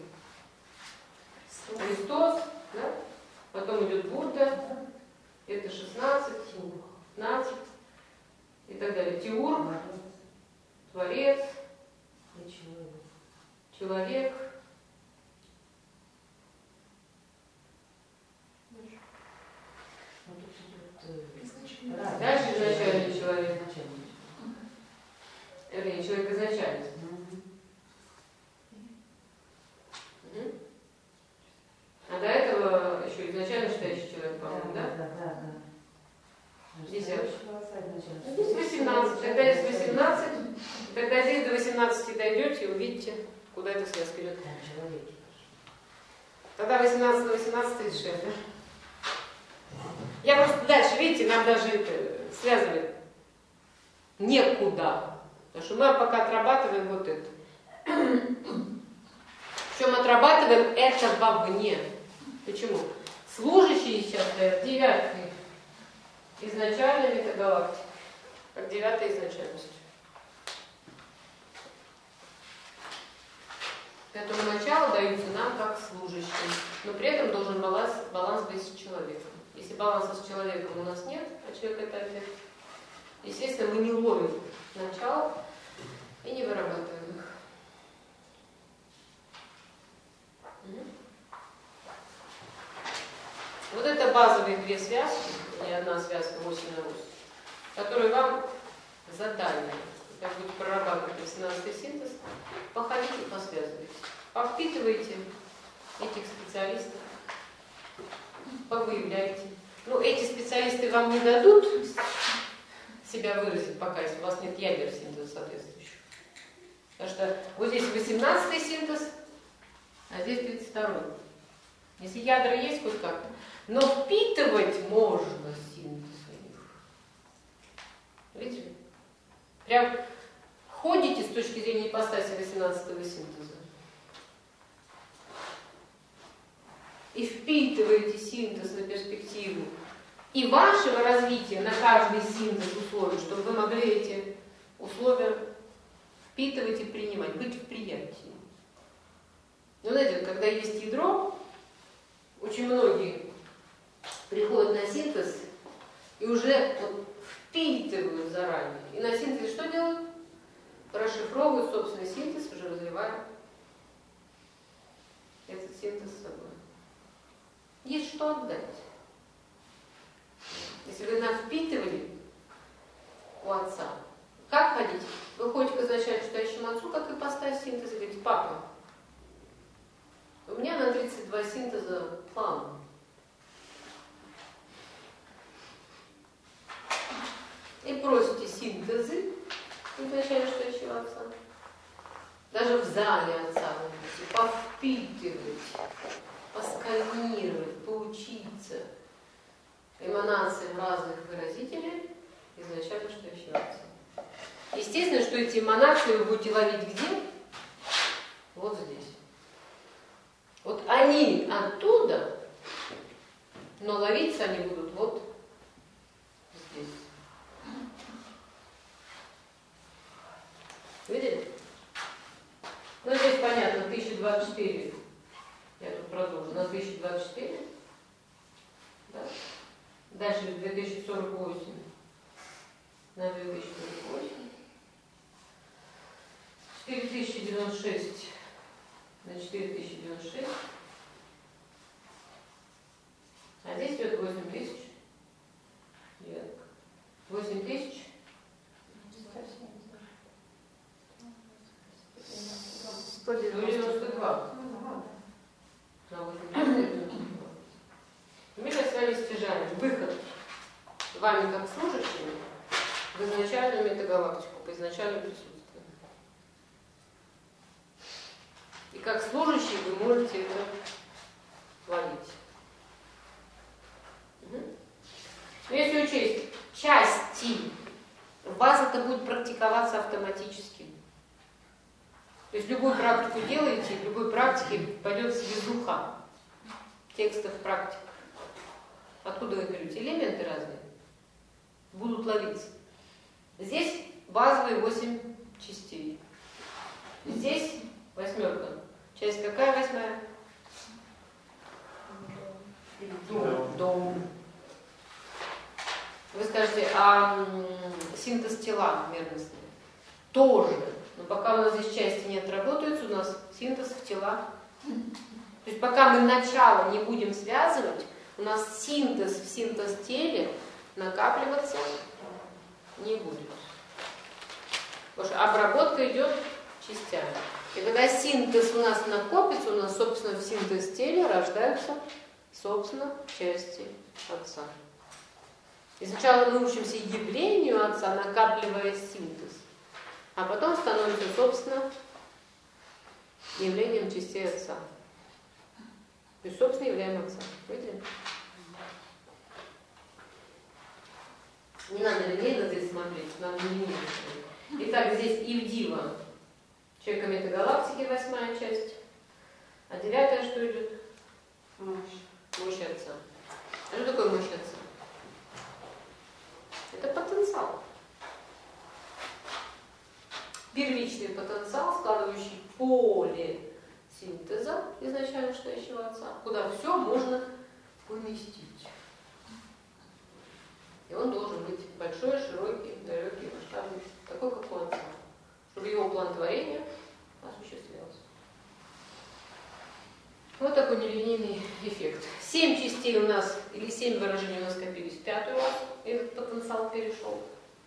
Христос, да? Потом идет Будда, это 16, 15 и так далее. Теург, Творец, человек. Дальше изначальный человек. Вернее, человек изначальный. А до этого еще изначально считающий человек, по-моему, да? Здесь 18. Тогда здесь 18. Тогда здесь до 18 дойдете и увидите, куда эта связка идет. Тогда 18 до 18 36, да? Я просто дальше, видите, нам даже это связывать некуда. Потому что мы пока отрабатываем вот это. Причем отрабатываем это вовне. Почему? Служащие сейчас стоят 9-й изначальной метагалактики, как 9-й изначальность. Поэтому начало даются нам как служащим, но при этом должен баланс быть с человеком. Если баланса с человеком у нас нет, а человек это объект, естественно, мы не ловим начало и не вырабатываем их. это базовые две связки, и одна связка 8 на 8, которые вам задание. Как будете прорабатывать 18-й синтез, походите, посвязывайте. Повпитывайте этих специалистов, повыявляйте. Ну, эти специалисты вам не дадут себя выразить пока, если у вас нет ядер синтеза соответствующего. Потому что вот здесь 18-й синтез, а здесь 32-й. Если ядра есть хоть как-то, но впитывать можно синтез у них. Видите? Прям ходите с точки зрения ипостаси 18-го синтеза и впитываете синтез на перспективу и вашего развития на каждый синтез условий, чтобы вы могли эти условия впитывать и принимать, быть в приятии. Ну, знаете, когда есть ядро, очень многие приходят на синтез и уже вот впитывают заранее. И на синтезе что делают? Расшифровывают собственный синтез, уже развивая этот синтез с собой. Есть что отдать. Если вы навпитывали у отца, как ходить? Вы ходите к изначально читающему отцу, как ипостась синтеза, и говорите: папа, у меня на 32 синтеза план. И просите синтезы изначально читающего отца. Даже в зале отца вы можете повпитывать, посканировать, поучиться эманациям разных выразителей изначально читающего отца. Естественно, что эти эманации вы будете ловить где? Вот здесь. Вот они оттуда, но ловиться они будут вот здесь. Видели? Ну, здесь понятно, 1024. Я тут продолжу. На 1024. Да? Дальше 2048. На 2048. 4096 на 4096. А здесь идет 8000. Нет. 8000. 192. На 80. Мы сейчас с вами стяжаем выход вами как служащими в изначальную метагалактику, по изначальному присутствию. И как служащие вы можете это ловить. Но если учесть части, у вас это будет практиковаться автоматически. То есть любую практику делаете, в любой практике пойдет связуха текстов практик. Откуда вы берете? Элементы разные будут ловиться. Здесь базовые 8 частей. Здесь 8. Часть какая 8? Дом. Вы скажете, а синтез тела мерностный? Тоже. Но пока у нас здесь части не отработаются, у нас синтез в тела. То есть пока мы начало не будем связывать, у нас синтез в синтез-теле накапливаться не будет. Потому что обработка идет частями. И когда синтез у нас накопится, у нас, собственно, в синтез-теле рождаются, собственно, части отца. И сначала мы учимся явлению отца, накапливая синтез, а потом становится, собственно, явлением частей отца. То есть, собственно, являем отца. Видите? Не надо линейно здесь смотреть, надо линейно смотреть. Итак, здесь Ивдива, человека метагалактики, 8 часть. А 9 что идет? Мощь отца. А что такое мощь отца? Это потенциал. Первичный потенциал, складывающий поле синтеза изначально читающего отца, куда все можно поместить. И он должен быть большой, широкий, далекий, масштабный, такой, как у отца, чтобы его план творения осуществлялся. Вот такой нелинейный эффект. 7 частей у нас, или 7 выражений у нас скопились в пятую раз, этот потенциал перешел.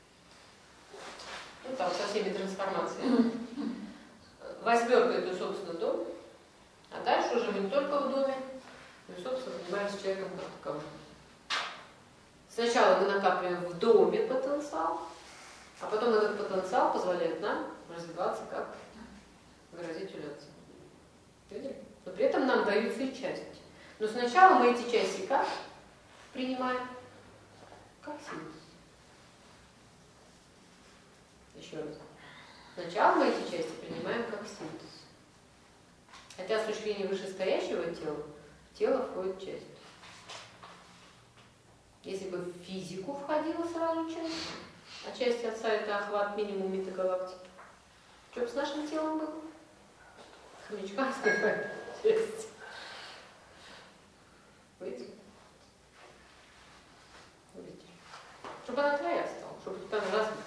Ну там со всеми трансформациями. Восьмерка это, собственно, дом. А дальше уже мы не только в доме, но и, собственно, занимаемся человеком как таковым. Сначала мы накапливаем в доме потенциал, а потом этот потенциал позволяет нам развиваться как выразителю отца. Видели? Но при этом нам даются и части. Но сначала мы эти части как принимаем? Как синтез. Еще раз. Сначала мы эти части принимаем как синтез. Хотя с точки зрения вышестоящего тела, в тело входит часть. Если бы в физику входила сразу часть, а часть отца это охват минимум метагалактики, что бы с нашим телом было? Хомячка снимает часть. Видите? Видите? Чтобы она твоя стала, чтобы там развита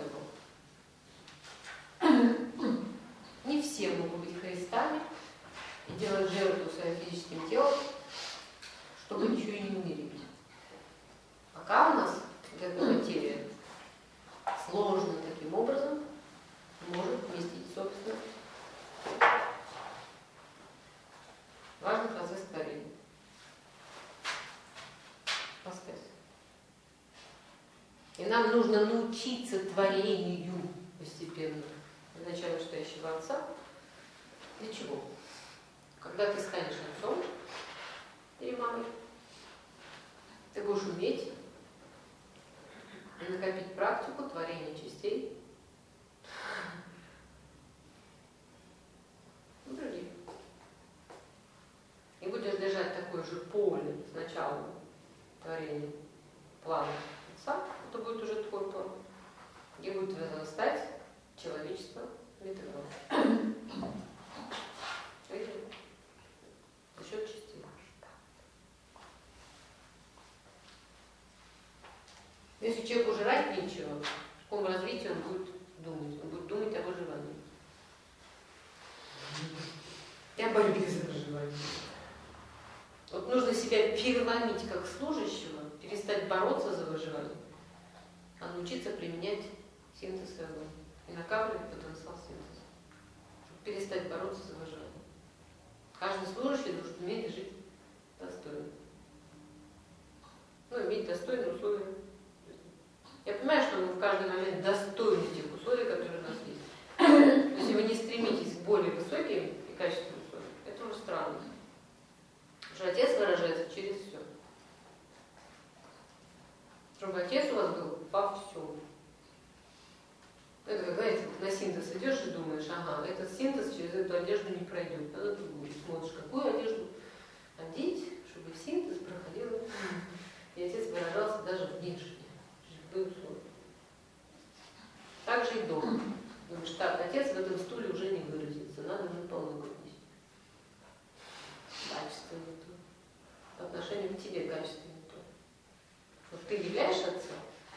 была. Не все могут быть Христами и делать жертву своим физическим телом, чтобы ничего и не умереть. Пока у нас вот эта материя сложена таким образом, может вместить, собственно, важный процесс творения. Поставь. И нам нужно научиться творению постепенно. Изначально настоящего отца. Для чего? Когда ты станешь отцом или мамой, ты будешь уметь накопить практику творения частей в других. И будешь держать такое же поле с началом творения плана отца, это будет уже твой план, где будет возрастать человечество метагалактики. Видели? За счет частей. Если человеку жрать нечего, в каком развитии он будет думать? Он будет думать о выживании. И о борьбе за выживание. Вот нужно себя переломить как служащего, перестать бороться за выживание, а научиться применять синтез своего и накапливать потенциал синтеза, чтобы перестать бороться за выживание. Каждый служащий должен уметь жить достойно. Ну, иметь достойные условия. Я понимаю, что мы в каждый момент достойны тех условий, которые у нас есть. Но если вы не стремитесь к более высоким и качественным условиям, это уже странно. Потому что отец выражается через все. Чтобы отец у вас был во всем. Это, как, знаете, на синтез идешь и думаешь, ага, этот синтез через эту одежду не пройдет. А на другую смотришь, какую одежду одеть, чтобы синтез проходил. И отец выражался даже внешне. Так же и дома. Думаешь, так, отец в этом стуле уже не выразится, надо уже полногу нести. Качество не то. По отношению к тебе качество не то. Вот ты являешь отца,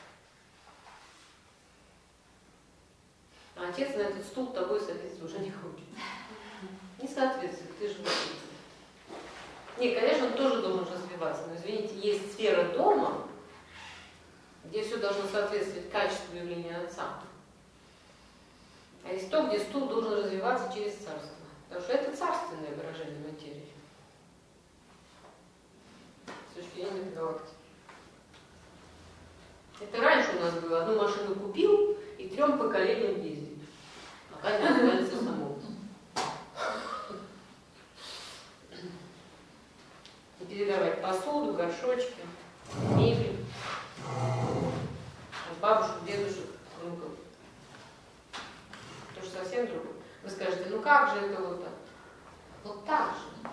а отец на этот стул тобой садиться уже не хочет. Не соответствует, ты же отец. Не, конечно, он тоже должен развиваться, но извините, есть сфера дома, где все должно соответствовать качеству явления отца. А есть то, где стул должен развиваться через царство. Потому что это царственное выражение материи. С точки зрения метагалактики. Это раньше у нас было. Одну машину купил и 3 поколениям ездит. Пока не называется самому. И передавать посуду, горшочки, мебель. Бабушек, дедушек, внуков. Это же совсем другое. Вы скажете, ну как же это вот так? Вот так же.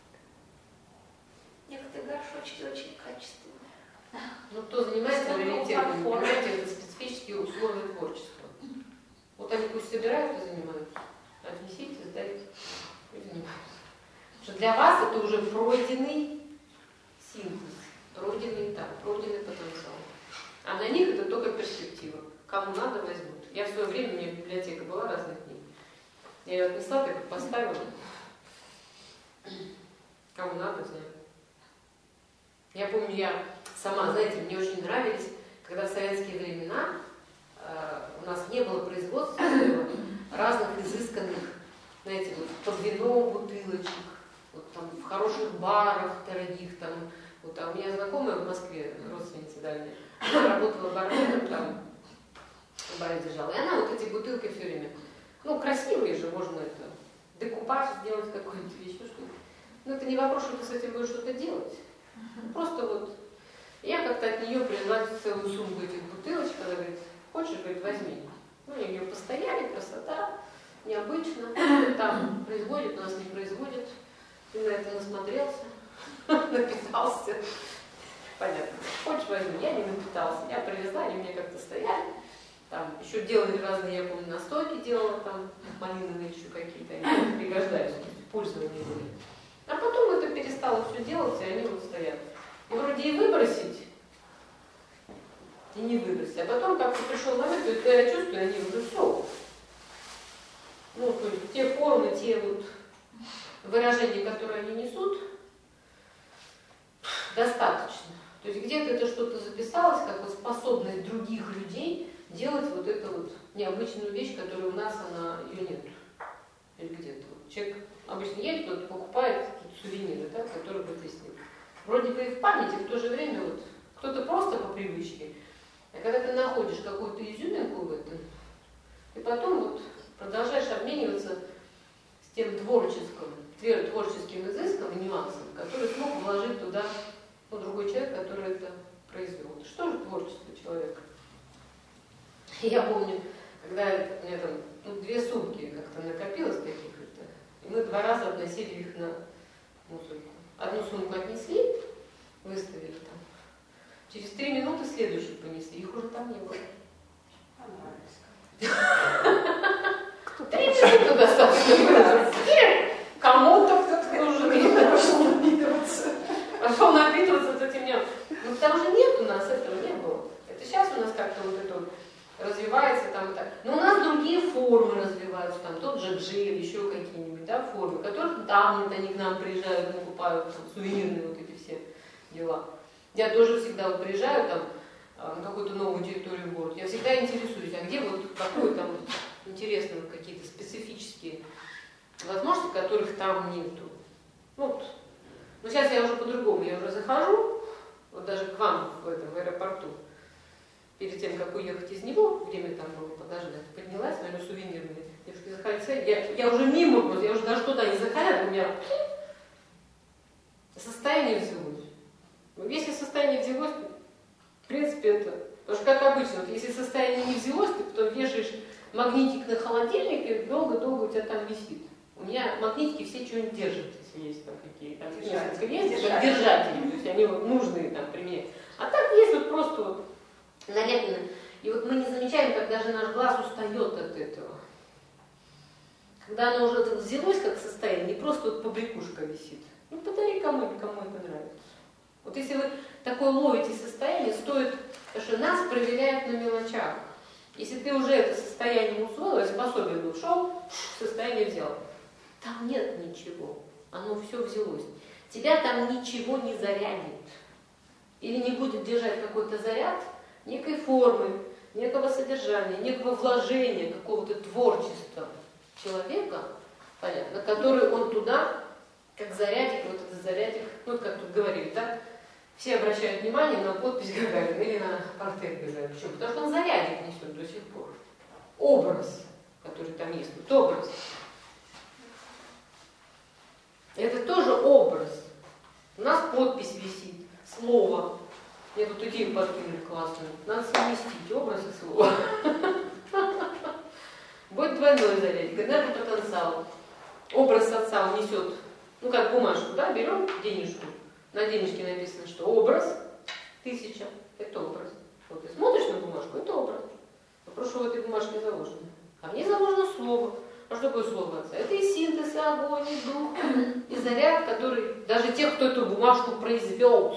Некоторые горшочки очень качественные. Ну кто занимается раритетом, понимаете, это специфические условия творчества. Вот они пусть собирают и занимаются. Отнесите, сдайте и занимаются. Потому что для вас это уже пройденный синтез, пройденный этап, пройденный потенциал. А на них это только перспектива. Кому надо, возьмут. Я в свое время, у меня библиотека была разных книг. Я ее отнесла, так и поставила. Кому надо, знаю. Я помню, я сама, знаете, мне очень нравились, когда в советские времена у нас не было производства разных изысканных, знаете, вот под вино бутылочек, вот там в хороших барах дорогих там. Вот, а у меня знакомая в Москве, родственница дальняя, она работала барменом там, в баре держала. И она вот эти бутылки все время, ну, красивые же, можно это, декупаж сделать какой-нибудь, еще что-нибудь. Но это не вопрос, что ты с этим будешь что-то делать. Просто вот, я как-то от нее привезла целую сумку этих бутылочек, она говорит, хочешь, говорит, возьми. Ну, они у нее постояли, красота, необычно, там производят, у нас не производят. Ты на это насмотрелся, напитался. Понятно. Хочешь, возьми. Я не напитался. Я привезла, они мне как-то стояли. Там еще делали разные, я помню, настойки делала, там малиновые еще какие-то, они пригождались, пользования были. А потом это перестало все делаться, и они вот стоят. И вроде и выбросить, и не выбросить. А потом как-то пришел момент, то я чувствую, они уже все. Ну, то есть те формы, те вот выражения, которые они несут, достаточно. То есть где-то это что-то записалось, как вот способность других людей делать вот эту вот необычную вещь, которая у нас, ее нет. Или где-то. Вот человек обычно едет, кто-то покупает сувениры, да, которые бы тестил. Вроде бы и в памяти, в то же время вот кто-то просто по привычке. А когда ты находишь какую-то изюминку в этом, и потом вот продолжаешь обмениваться с тем творческим изыском и нюансом, который смог вложить туда другой человек, который это произвел. Что же творчество человека? Я помню, когда у меня там 2 сумки как-то накопилось каких-то, и мы 2 раза относили их на мусорку. Одну сумку отнесли, выставили там. Через 3 минуты следующую понесли, их уже там не было. 3 минуты достаточно. Кому-то кто-то нужен. Пошел напитываться с этим днем. Но там же нет у нас, этого не было. Это сейчас у нас как-то вот это вот развивается там и так. Но у нас другие формы развиваются, там тот же джель, еще какие-нибудь, да, формы, которых там нет, они к нам приезжают, покупают там, сувенирные вот эти все дела. Я тоже всегда вот приезжаю там на какую-то новую территорию в город, я всегда интересуюсь, а где вот какое там интересные какие-то специфические возможности, которых там нету. Вот. Но сейчас я уже по-другому, я уже захожу, вот даже к вам в аэропорту, перед тем, как уехать из него, время там было подождать, поднялась, наверное, сувенирные девушки заходят, я уже мимо просто, я уже даже туда не заходила, у меня состояние взялось. Если состояние взялось, в принципе, это, потому что как обычно, вот, если состояние не взялось, ты потом вешаешь магнитик на холодильник и долго-долго у тебя там висит. У меня магнитики все что-нибудь держат, если есть там какие-то несколько есть, как держатели, то есть они вот нужные там применять. А так есть вот просто вот налеплены. И вот мы не замечаем, как даже наш глаз устает от этого. Когда оно уже взялось как состояние, не просто вот побрякушка висит. Ну подари кому-нибудь, кому это нравится. Вот если вы такое ловите состояние, стоит, потому что нас проверяют на мелочах. Если ты уже это состояние усвоил, способен был, шел, состояние взял. Там нет ничего, оно все взялось. Тебя там ничего не зарядит. Или не будет держать какой-то заряд некой формы, некого содержания, некого вложения, какого-то творчества человека, понятно, который он туда, как зарядик, вот этот зарядик, ну как тут говорили, да, все обращают внимание на подпись Гагарина или на портрет Гагарина. Почему? Потому что он зарядик несет до сих пор. Образ, который там есть, вот образ. Это тоже образ. У нас подпись висит, слово. Мне тут идею подкинули классную. Надо совместить образ и слово. Будет двойной зарядик, энергопотенциал. Образ отца он несет, ну как бумажку, да, берем денежку. На денежке написано, что образ 1000, это образ. Вот ты смотришь на бумажку, это образ. Вопрос, что в этой бумажке заложено. А в ней заложено слово. А что такое слово отца? Это и синтез, и огонь, и дух, и заряд, который даже тех, кто эту бумажку произвел,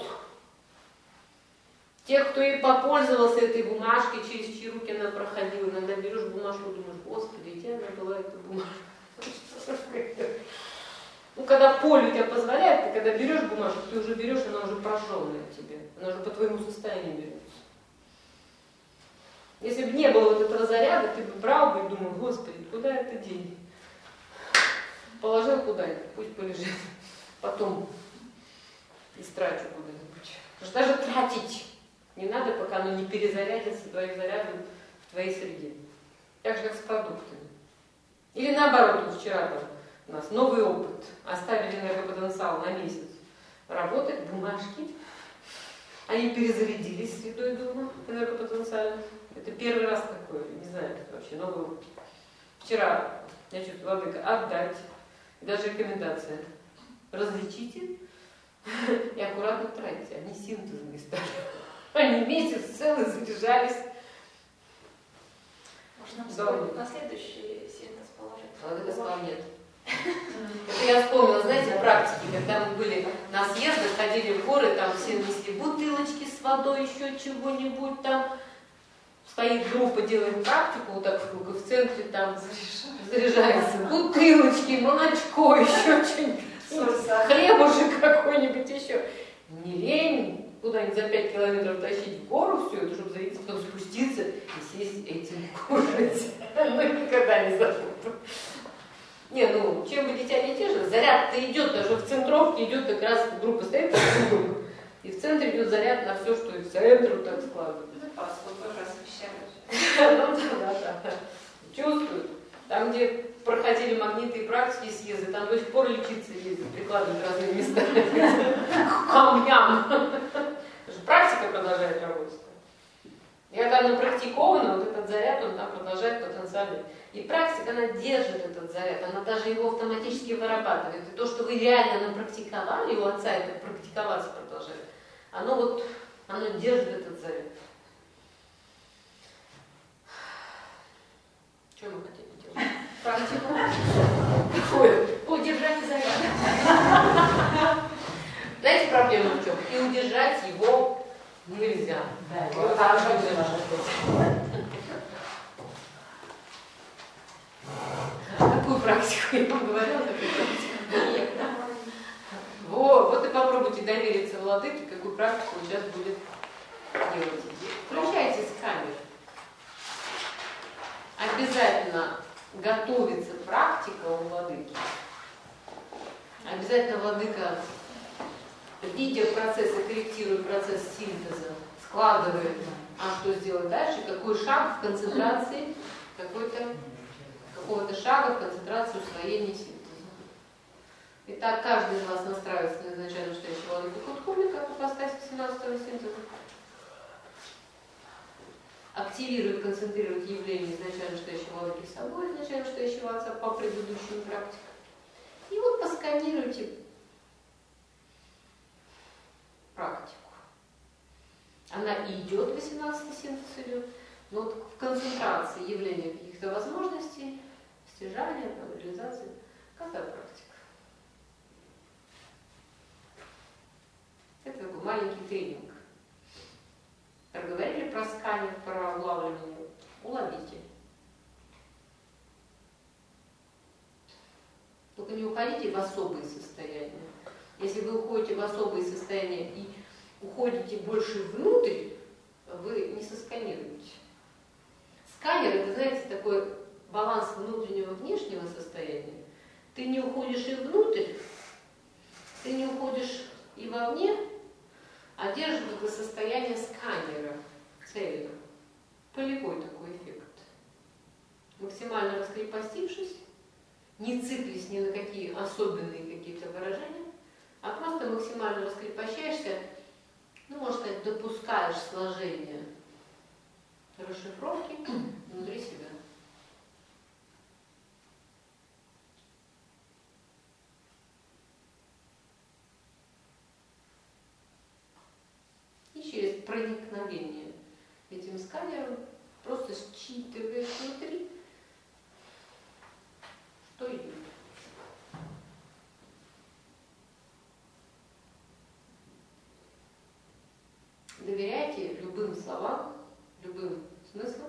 тех, кто и попользовался этой бумажкой, через чьи руки она проходила, иногда берешь бумажку и думаешь, Господи, где она была, эта бумажка? Ну, когда поле у тебя позволяет, ты когда берешь бумажку, ты уже берешь, она уже прожженная тебе. Она уже по твоему состоянию берется. Если бы не было вот этого заряда, ты бы брал бы и думал, господи, куда это деньги? Положил куда-нибудь, пусть полежит. Потом истрачу куда-нибудь. Потому что даже тратить не надо, пока оно не перезарядится твоим зарядом в твоей среде. Так же, как с продуктами. Или наоборот, вот вчера там у нас новый опыт. Оставили энергопотенциал на месяц работать, бумажки. Они перезарядились с едой дома, энергопотенциально. Это первый раз такое, не знаю, это вообще новый опыт. Вчера, я чувствую, владыка, отдать. Даже рекомендация. Различите и аккуратно тратьте. Они синтезные стали. Они месяц целый заряжались. Можно на следующий синтез положить. Владыка сказал нет. Это я вспомнила, знаете, практики, когда мы были на съездах, ходили в горы, там все несли бутылочки с водой, еще чего-нибудь там. Стоит группа, делает практику, вот так в круг, и в центре там заряжается бутылочки, молочко, еще что-нибудь, хлебушек какой-нибудь еще. Не лень куда-нибудь за 5 километров тащить в гору все это, чтобы зарядиться, потом спуститься и сесть этим кушать. Ну, никогда не забуду. Не, ну, чем бы дитя не тешило, заряд-то идет, даже в центровке идет как раз группа стоит под кругом, и в центре идет заряд на все, что и в центру так складывается. Запас, вот тоже освещаешь. Ну да. Чувствуют. Там, где проходили магниты и практики съезды, там до сих пор лечиться ездят, прикладывают разные места к камням. Практика продолжает работать. И когда она практикована, вот этот заряд, он там продолжает потенциально. И практика, она держит этот заряд, она даже его автоматически вырабатывает. И то, что вы реально напрактиковали, у отца это практиковаться продолжает, оно держит этот заряд. Что мы хотели делать? Практику. Удержать заряд. Знаете, проблема в чем? И удержать его нельзя. Да, Вот так же. Какую практику я вам говорила? Нет. Вот и попробуйте довериться владыке, какую практику он сейчас будет делать. Включайте сканер. Обязательно готовится практика у владыки. Обязательно владыка, видя процесс и корректируя процесс синтеза, складывает, а что сделать дальше, какой шаг в концентрации какого-то шага в концентрации усвоения синтеза. Итак, каждый из вас настраивается на изначально настоящего владыку Кутхуми, как ипостась 18-го синтеза. Активирует, концентрирует явление изначально настоящего владыки собой, изначально настоящего отца по предыдущим практикам. И вот посканируйте практику. Она идет, 18-й синтез идет, но вот в концентрации явления каких-то возможностей, стяжания, реализации, какая практика? Это такой маленький тренинг. Проговорили про сканер, про улавливание. Уловите. Только не уходите в особые состояния. Если вы уходите в особые состояния и уходите больше внутрь, вы не сосканируете. Сканер — это, знаете, такой баланс внутреннего и внешнего состояния. Ты не уходишь и внутрь, ты не уходишь и вовне, а держишь это состояние сканера цельно. Полевой такой эффект. Максимально раскрепостившись, не циклясь ни на какие особенные какие-то выражения, а просто максимально раскрепощаешься, ну, можно сказать, допускаешь сложение расшифровки внутри себя. И через проникновение этим сканером просто считываешь внутри, что идет. Доверяйте любым словам, любым смыслам,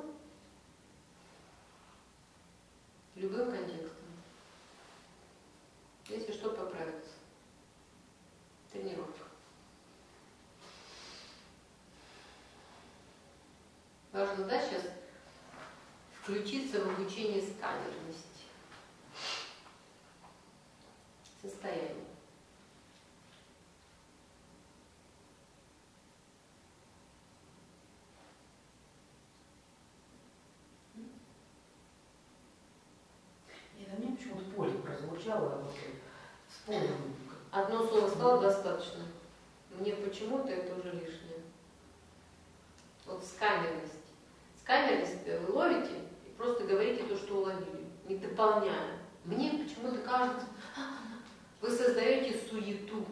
любым контекстам. Если что, поправить. важно, да, сейчас включиться в обучение сканерности. Состояние. Это мне почему-то поле прозвучало, а вот вспомнил. Одно слово стало достаточно. Мне почему-то это уже лишнее. Вот сканерность. Сканерность вы ловите и просто говорите то, что уловили, не дополняя. Мне почему-то кажется, вы создаете суету.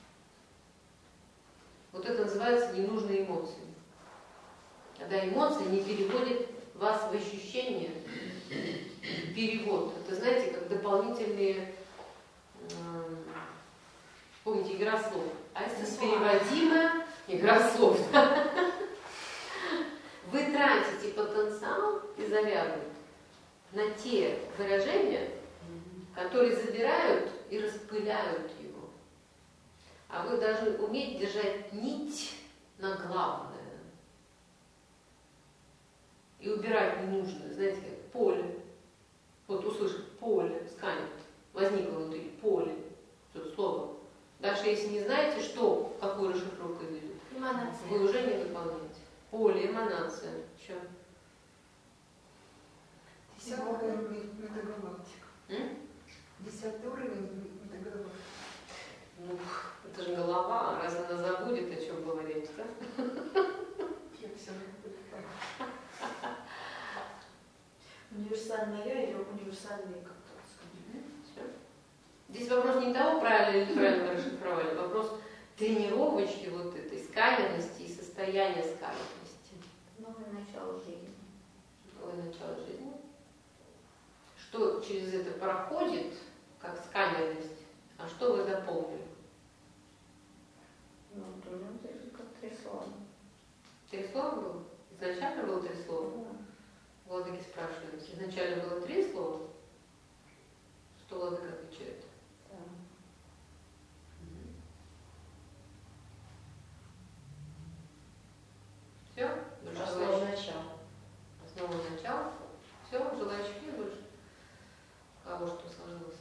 Вот это называется ненужные эмоции. Когда эмоции не переводят вас в ощущение, перевод. Это, знаете, как дополнительные, помните, игра слов. А если переводимая игра слов, вы тратите потенциал и заряды на те выражения, которые забирают и распыляют его. А вы должны уметь держать нить на главное. И убирать ненужное, знаете, как поле. Вот услышать поле, сканет, возникло внутри поле, что слово. Дальше, если не знаете, что, какую расшифровку ведут, вы уже не выполняете. Поле, эманация. Еще. 10 уровень метагалактик. 10 уровень метагалактик. Ну, это же голова, раз она забудет, о чем говорить, да? Я все понимаю. Универсальное я или универсальные, как так сказать. Все. Здесь вопрос не того, правильно или неправильно расшифровали, вопрос тренировочки вот этой сканерности и состояния сканерности. Новое начало жизни. Новое начало жизни. Что через это проходит, как сканерность, а что вы дополнили? Ну, тоже как 3 слова. 3 слова было? Изначально было 3 слова? Да. Владыки спрашивают, изначально было 3 слова? Что Владыка отвечает? Да. Все? Основа начала. Основа начала. Все, желающих нет больше? У кого что сложилось?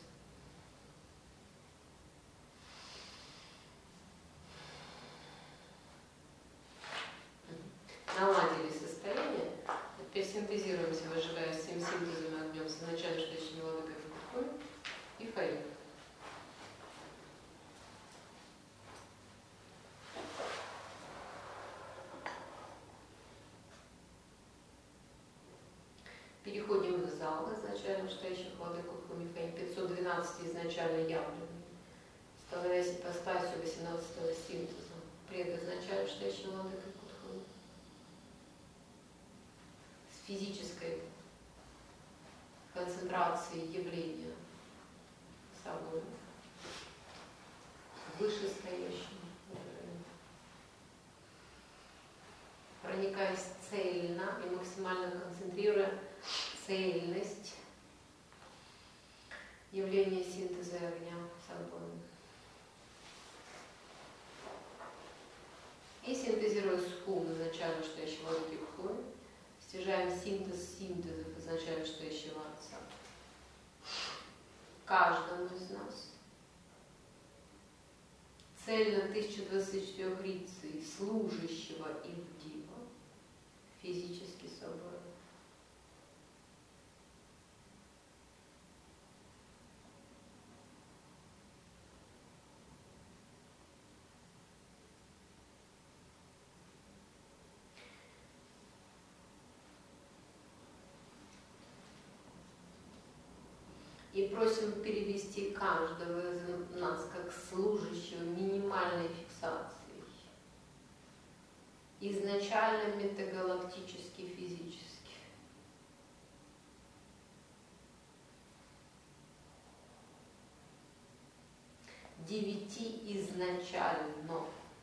Наладили состояние. Теперь синтезируемся, выживая всем синтезом огнем с изначально ждущими Владыкой и Фаи. Переходим в зал изначально стоящих владыку Хумифаим, 512 изначально явленный, становясь ипостасью 18-го синтеза, предизначально стоящим владыкой Кутхуми, с физической концентрацией явления собой, вышестоящим, проникаясь цельно и максимально концентрируя цельность явления синтеза огня собой. И синтезируя с хум изначально стоящего Владыки Хум, стяжаем синтез синтезов изначально стоящего Отца. Каждому из нас. Цельно 1024 рицей, служащего Ивдива, физически собой. И просим перевести каждого из нас как служащего минимальной фиксацией. Изначально метагалактически, физически. Девяти изначально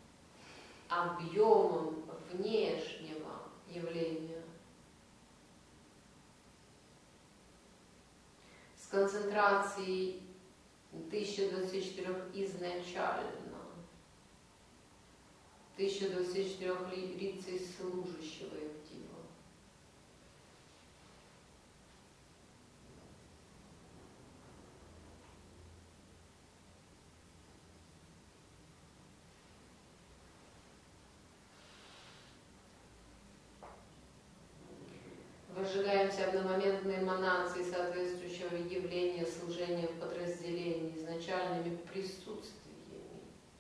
объемом внешнего явления. С концентрацией 1024 изначально, 1024 рицей служащего Евдива. одномоментной эманации соответствующего явления служения в подразделении изначальными присутствиями.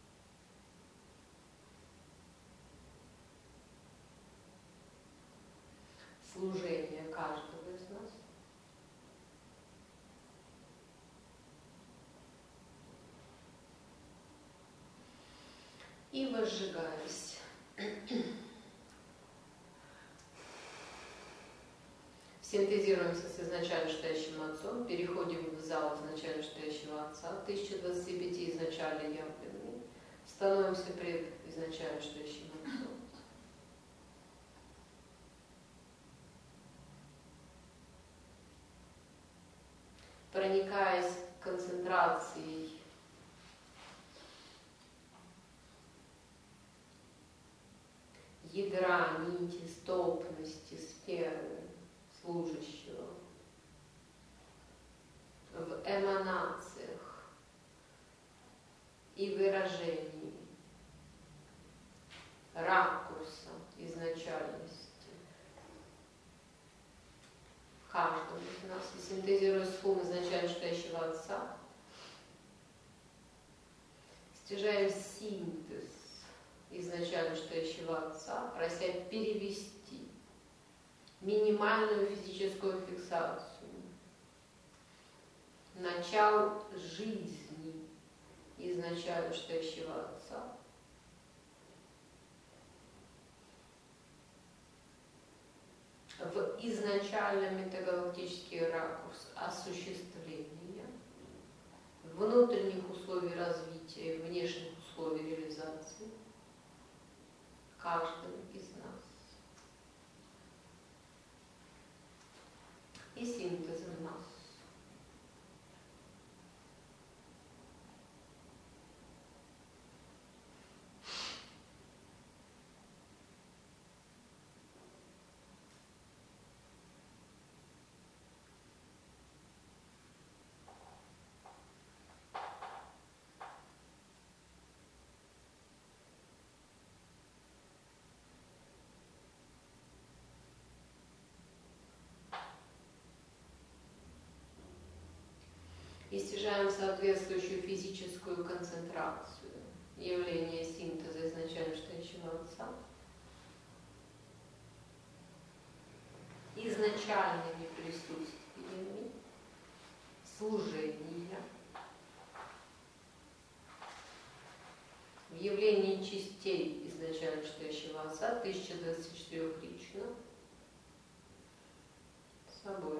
Служение каждого из нас. И возжигаясь. Синтезируемся с изначально стоящим Отцом, переходим в зал изначально стоящего Отца, 1025 изначально явленными, становимся пред изначально стоящим Отцом. Проникаясь концентрацией ядра, нити, столпности, сферы служащего в эманациях и выражении ракурса изначальности каждого из нас, и синтезируя схему изначально стоящего Отца, стяжая синтез изначально стоящего Отца, прося перевести минимальную физическую фиксацию, начал жизни изначально стоящего Отца в изначально метагалактический ракурс осуществления внутренних условий развития и внешних условий реализации каждого из нас. И синтезом нас. И стяжаем соответствующую физическую концентрацию явления синтеза изначально стоящего Отца изначальными присутствиями служения в явлении частей изначально стоящего Отца 1024 лично собой.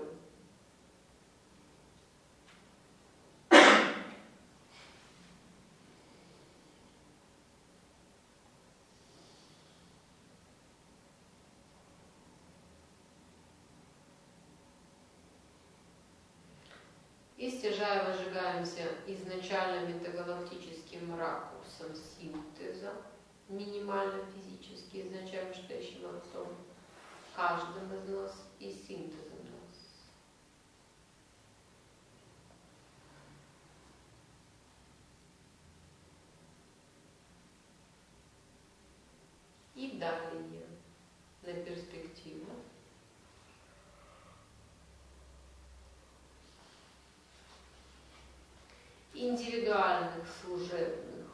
И стяжая возжигаемся изначально метагалактическим ракурсом синтеза, минимально физически изначально стоящим Отцом, каждым из нас и синтезом нас. И далее на перспективу. Индивидуальных служебных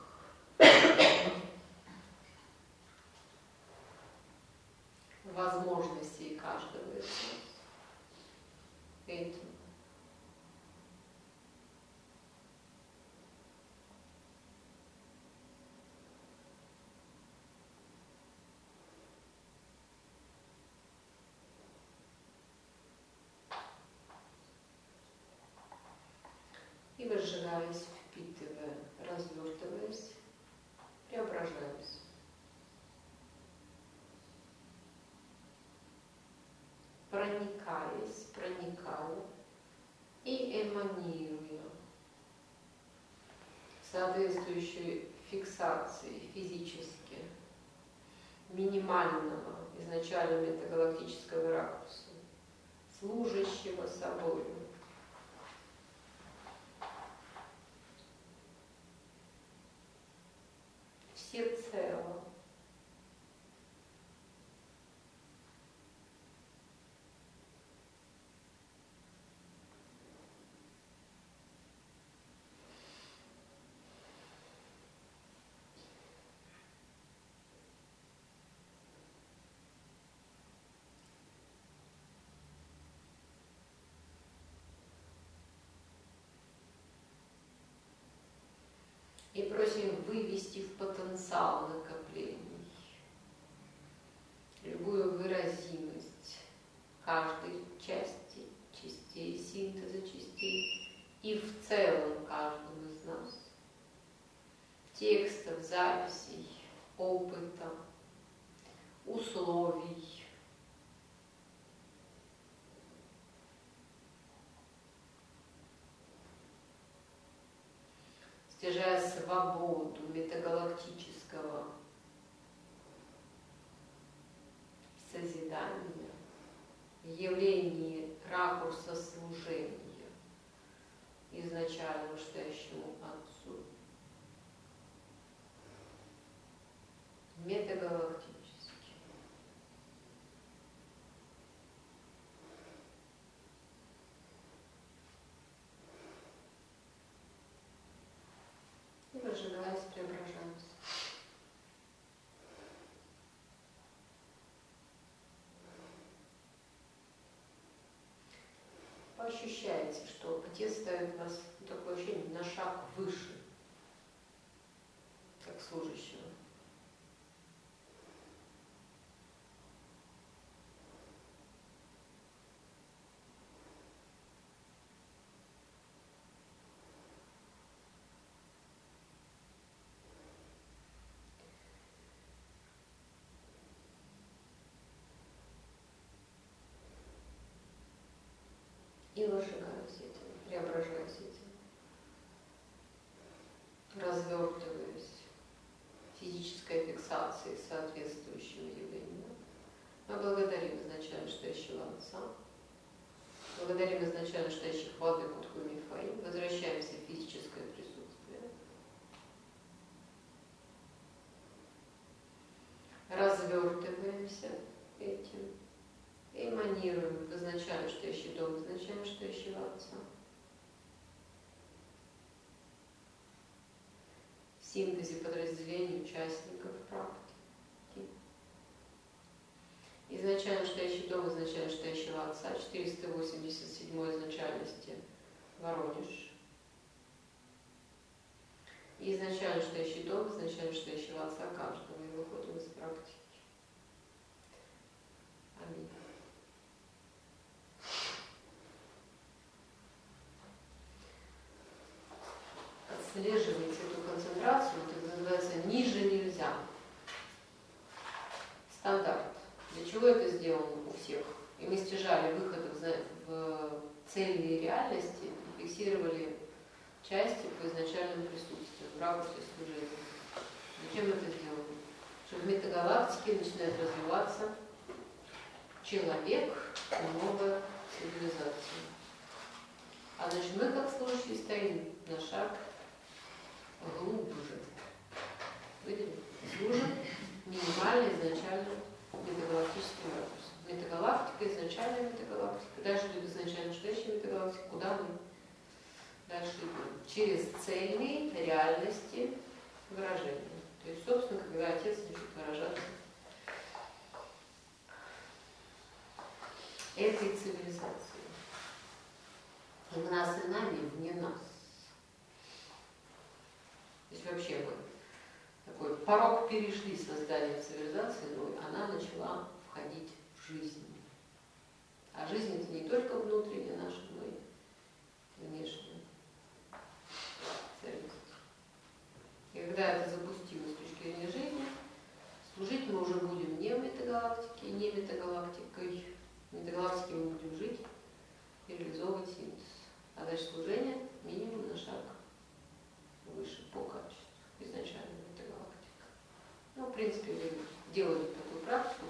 возможностей каждого из нас. Этим. И возжигаясь, впитывая, развертываясь, преображаясь. Проникаясь, проникая и эманируя соответствующей фиксации физически минимального изначально метагалактического ракурса, служащего собою. Всецело. И просим вывести в потенциал накоплений любую выразимость каждой части, частей, синтеза частей и в целом каждого из нас, текстов, записей, опыта, условий, стяжая свободу метагалактического созидания, явлении ракурса служения изначально вышестоящему Отцу, метагалактически. И выжигаясь, преображаясь. Поощущаете, что Отец ставит вас, такое ощущение, на шаг выше, как служащего. И выжигаясь этим, преображаясь этим, развертываясь физической фиксацией соответствующего явления. Мы благодарим изначально стоящего Отца, благодарим изначально стоящих воды Кутху Мифай, возвращаемся в физическое присутствие, развертываемся этим, эманируем в изначально стоящий дом, изначально стоящего Отца. В синтезе подразделений участников практики. Изначально стоящий дом, изначально стоящего Отца, 487 изначальности Воронеж. И изначально стоящий дом, изначально стоящего Отца каждого, и выходим из практики. Аминь. Отслеживайте эту концентрацию, вот это называется «ниже нельзя». Стандарт. Для чего это сделано у всех? И мы стяжали выход в цельные реальности и фиксировали части по изначальному присутствию, в ракурсе служения. Зачем это сделано? Что в метагалактике начинает развиваться человек и новая цивилизация. А значит, мы как служащие стоим на шаг глубже. Видели? Служим минимально изначально метагалактическим ракурсом. Метагалактика, изначальная метагалактика, дальше идет изначально стоящая метагалактика, куда мы дальше идем? Через цельные реальности выражения. То есть, собственно, когда Отец начнет выражаться этой цивилизации. В нас и нами, вне нас. То есть вообще мы такой порог перешли создания цивилизации, но она начала входить в жизнь. А жизнь это не только внутренняя наша, но и внешняя цельность. И когда это запустилось с точки зрения жизни, служить мы уже будем не в метагалактике, не метагалактикой. В метагалактике мы будем жить и реализовывать синтез. А дальше служение минимум на шаг выше по качеству. Изначально метагалактика. Ну, в принципе, вы делали такую практику.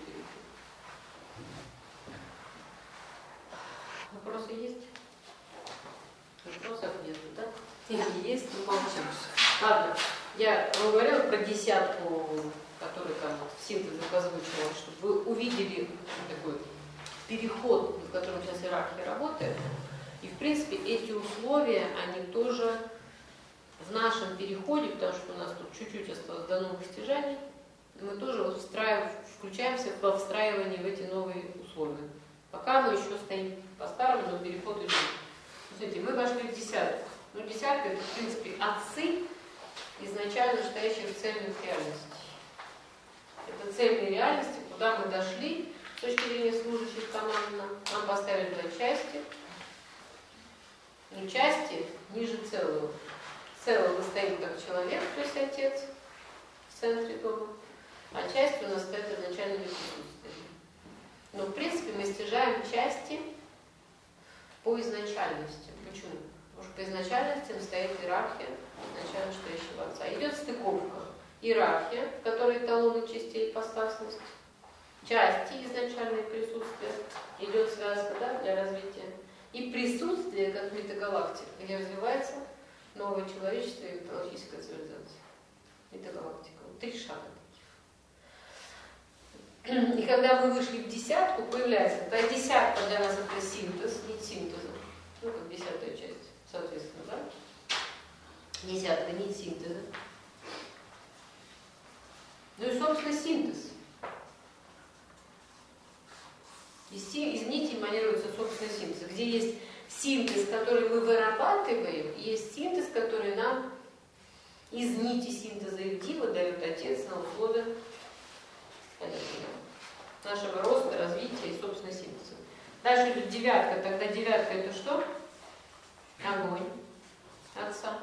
Вопросы есть? Вопросов нет, да? Если есть, то молчим. Ладно, я вам говорила про десятку, которую там в синтезах озвучивала, чтобы вы увидели такой переход, в котором сейчас иерархия работает. И, в принципе, эти условия, они тоже в нашем переходе, потому что у нас тут чуть-чуть осталось до новых стяжаний, мы тоже вот включаемся во встраивание в эти новые условия. Пока мы еще стоим по-старому, но переход идет. Смотрите, мы вошли в десятку. Ну, десятка — это, в принципе, отцы изначально изначально настоящих цельных реальностей. Это цельные реальности, куда мы дошли с точки зрения служащих командно. Нам поставили туда части, но части ниже целого. Целого стоит как человек, то есть отец в центре дома, а части у нас стоят изначально присутствие. Но в принципе мы стяжаем части по изначальности. Почему? Потому что по изначальности стоит иерархия изначально настоящего отца. Идет стыковка. Иерархия, в которой эталоны частей ипостасность, части изначальное присутствие, идет связка, да, для развития. И присутствие, как метагалактика, где развивается новое человечество и галактическая цивилизация. Метагалактика. Вот 3 шага таких. И когда мы вышли в десятку, появляется, та десятка для нас это синтез, нить синтеза. Ну, как 10-я часть, соответственно, да? Десятка, нить синтеза. Ну и, собственно, синтез. Из нити эманируется, собственно, синтез. Где есть синтез, который мы вырабатываем, и есть синтез, который нам из нити синтеза и дива дает Отец на условия нашего роста, развития и, собственно, синтеза. Дальше идет девятка. Тогда девятка это что? Огонь Отца.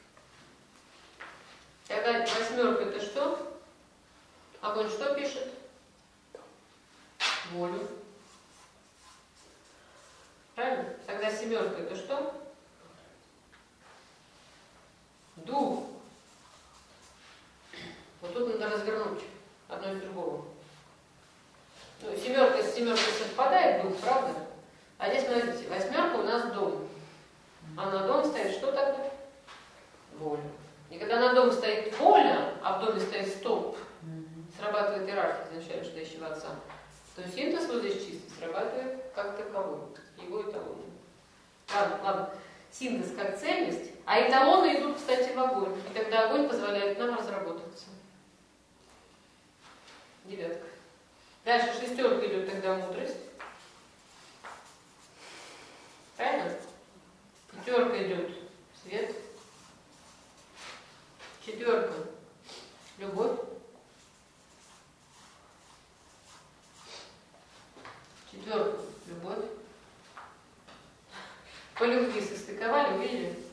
Тогда восьмерка это что? Огонь что пишет? Волю. Правильно? Тогда семерка это что? Дух. Вот тут надо развернуть одно из другого. Ну, семерка с семеркой совпадает, дух, правда? А здесь, смотрите, восьмерка у нас дом. А на дом стоит что тогда? Воля. И когда на дом стоит воля, а в доме стоит столб, срабатывает иерархия изначально настоящего отца, то синтез вот здесь чисто срабатывает как таковой, его эталоны. Ладно. Синтез как цельность, а эталоны идут, кстати, в огонь. И тогда огонь позволяет нам разработаться. Девятка. Дальше шестерка идет тогда мудрость. Правильно? Пятерка идет свет. Четверка любовь. Четверка любовь. По любви состыковали, увидели?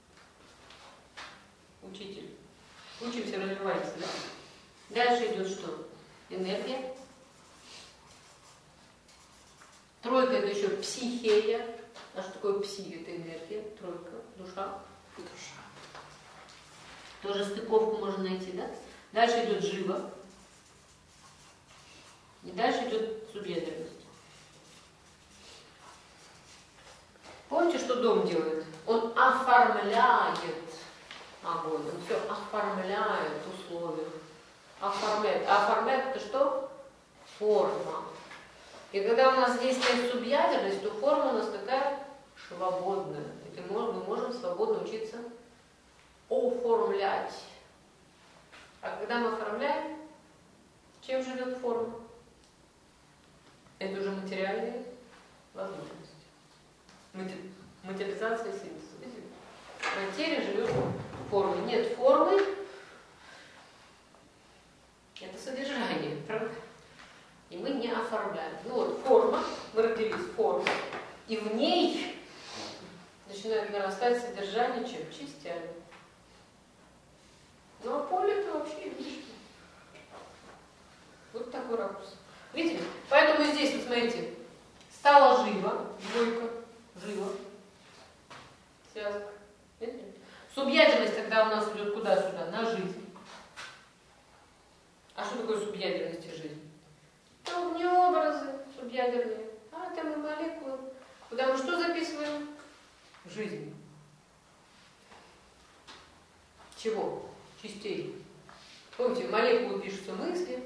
Учитель. Учимся, развиваемся, да? Дальше идет что? Энергия. Тройка это еще психея. А что такое пси? Это энергия. Тройка. Душа. Душа. Тоже стыковку можно найти, да? Дальше идет живо. И дальше идет субъядерность. Помните, что дом делает? Он оформляет огонь. Он все оформляет условия. Оформляет. А оформляет это что? Форма. И когда у нас здесь стоит субъядерность, то форма у нас такая свободная. И мы можем свободно учиться оформлять. А когда мы оформляем, чем живет форма? Это уже материальные возможности. Материализация синтеза. Видите? Материя живет в форме. Нет формы, это содержание, правда? И мы не оформляем. Ну вот, форма, мы родились в форме, и в ней начинает нарастать содержание чем? Частями. Ну а поле это вообще видишь. Вот такой ракурс. Видите? Поэтому здесь, вот смотрите, стало живо, двойка, живо, связка. Видите? Субъядерность тогда у нас идет куда-сюда? На жизнь. А что такое субъядерность и жизнь? Это не образы субъядерные, атомы, молекулы. Куда мы что записываем? Жизнь. Чего? Частей. Помните, в молекулы пишутся мысли,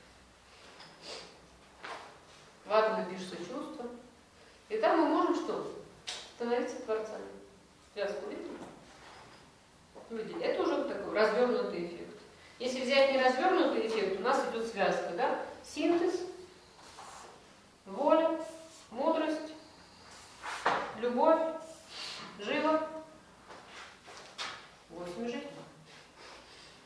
в атомы пишутся чувства. И там мы можем что? Становиться творцами. Связку видите? Видите? Это уже такой развернутый эффект. Если взять неразвернутый эффект, у нас идет связка, да? Синтез, воля, мудрость, любовь, живо. 8 жизней.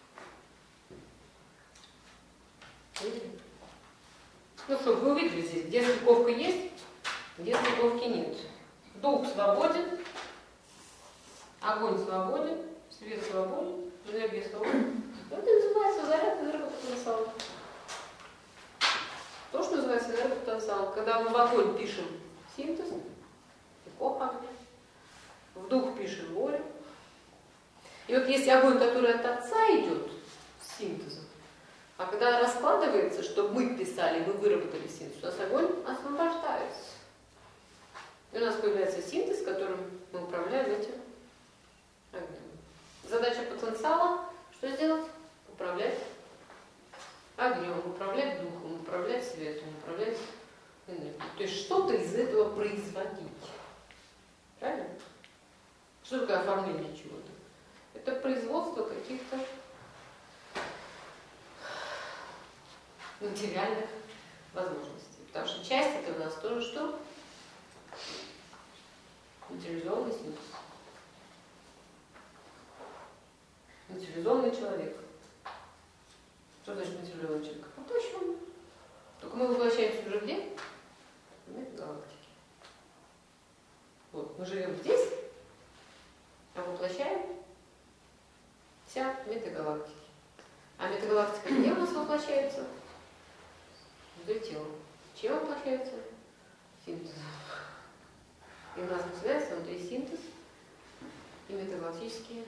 Ну что, вы увидели здесь, где стыковка есть, где стыковки нет. Дух свободен, огонь свободен, свет свободен, энергия свободна. Это называется заряд энергопотенциала. То, что называется энергопотенциал. Когда мы в огонь пишем синтез, эпоха огня, в дух пишем волю. И вот есть огонь, который от Отца идет с синтезом, а когда раскладывается, чтобы мы писали, мы выработали синтез, у нас огонь освобождается. И у нас появляется синтез, которым мы управляем этим огнем. Задача потенциала — что сделать? Управлять огнем, управлять духом, управлять светом, управлять энергией. То есть что-то из этого производить. Правильно? Что такое оформление чего-то? Это производство каких-то материальных возможностей. Потому что часть это у нас тоже что? Материализованный синтез. Материализованный человек. Что значит материализованный человек? А то, что он. Только мы воплощаемся уже где? В метагалактике. Вот, мы живем здесь, а воплощаем вся метагалактика. А метагалактика где у нас воплощается? Внутри тела. Чем воплощается? Синтезом. И у нас начинается внутри синтез и метагалактические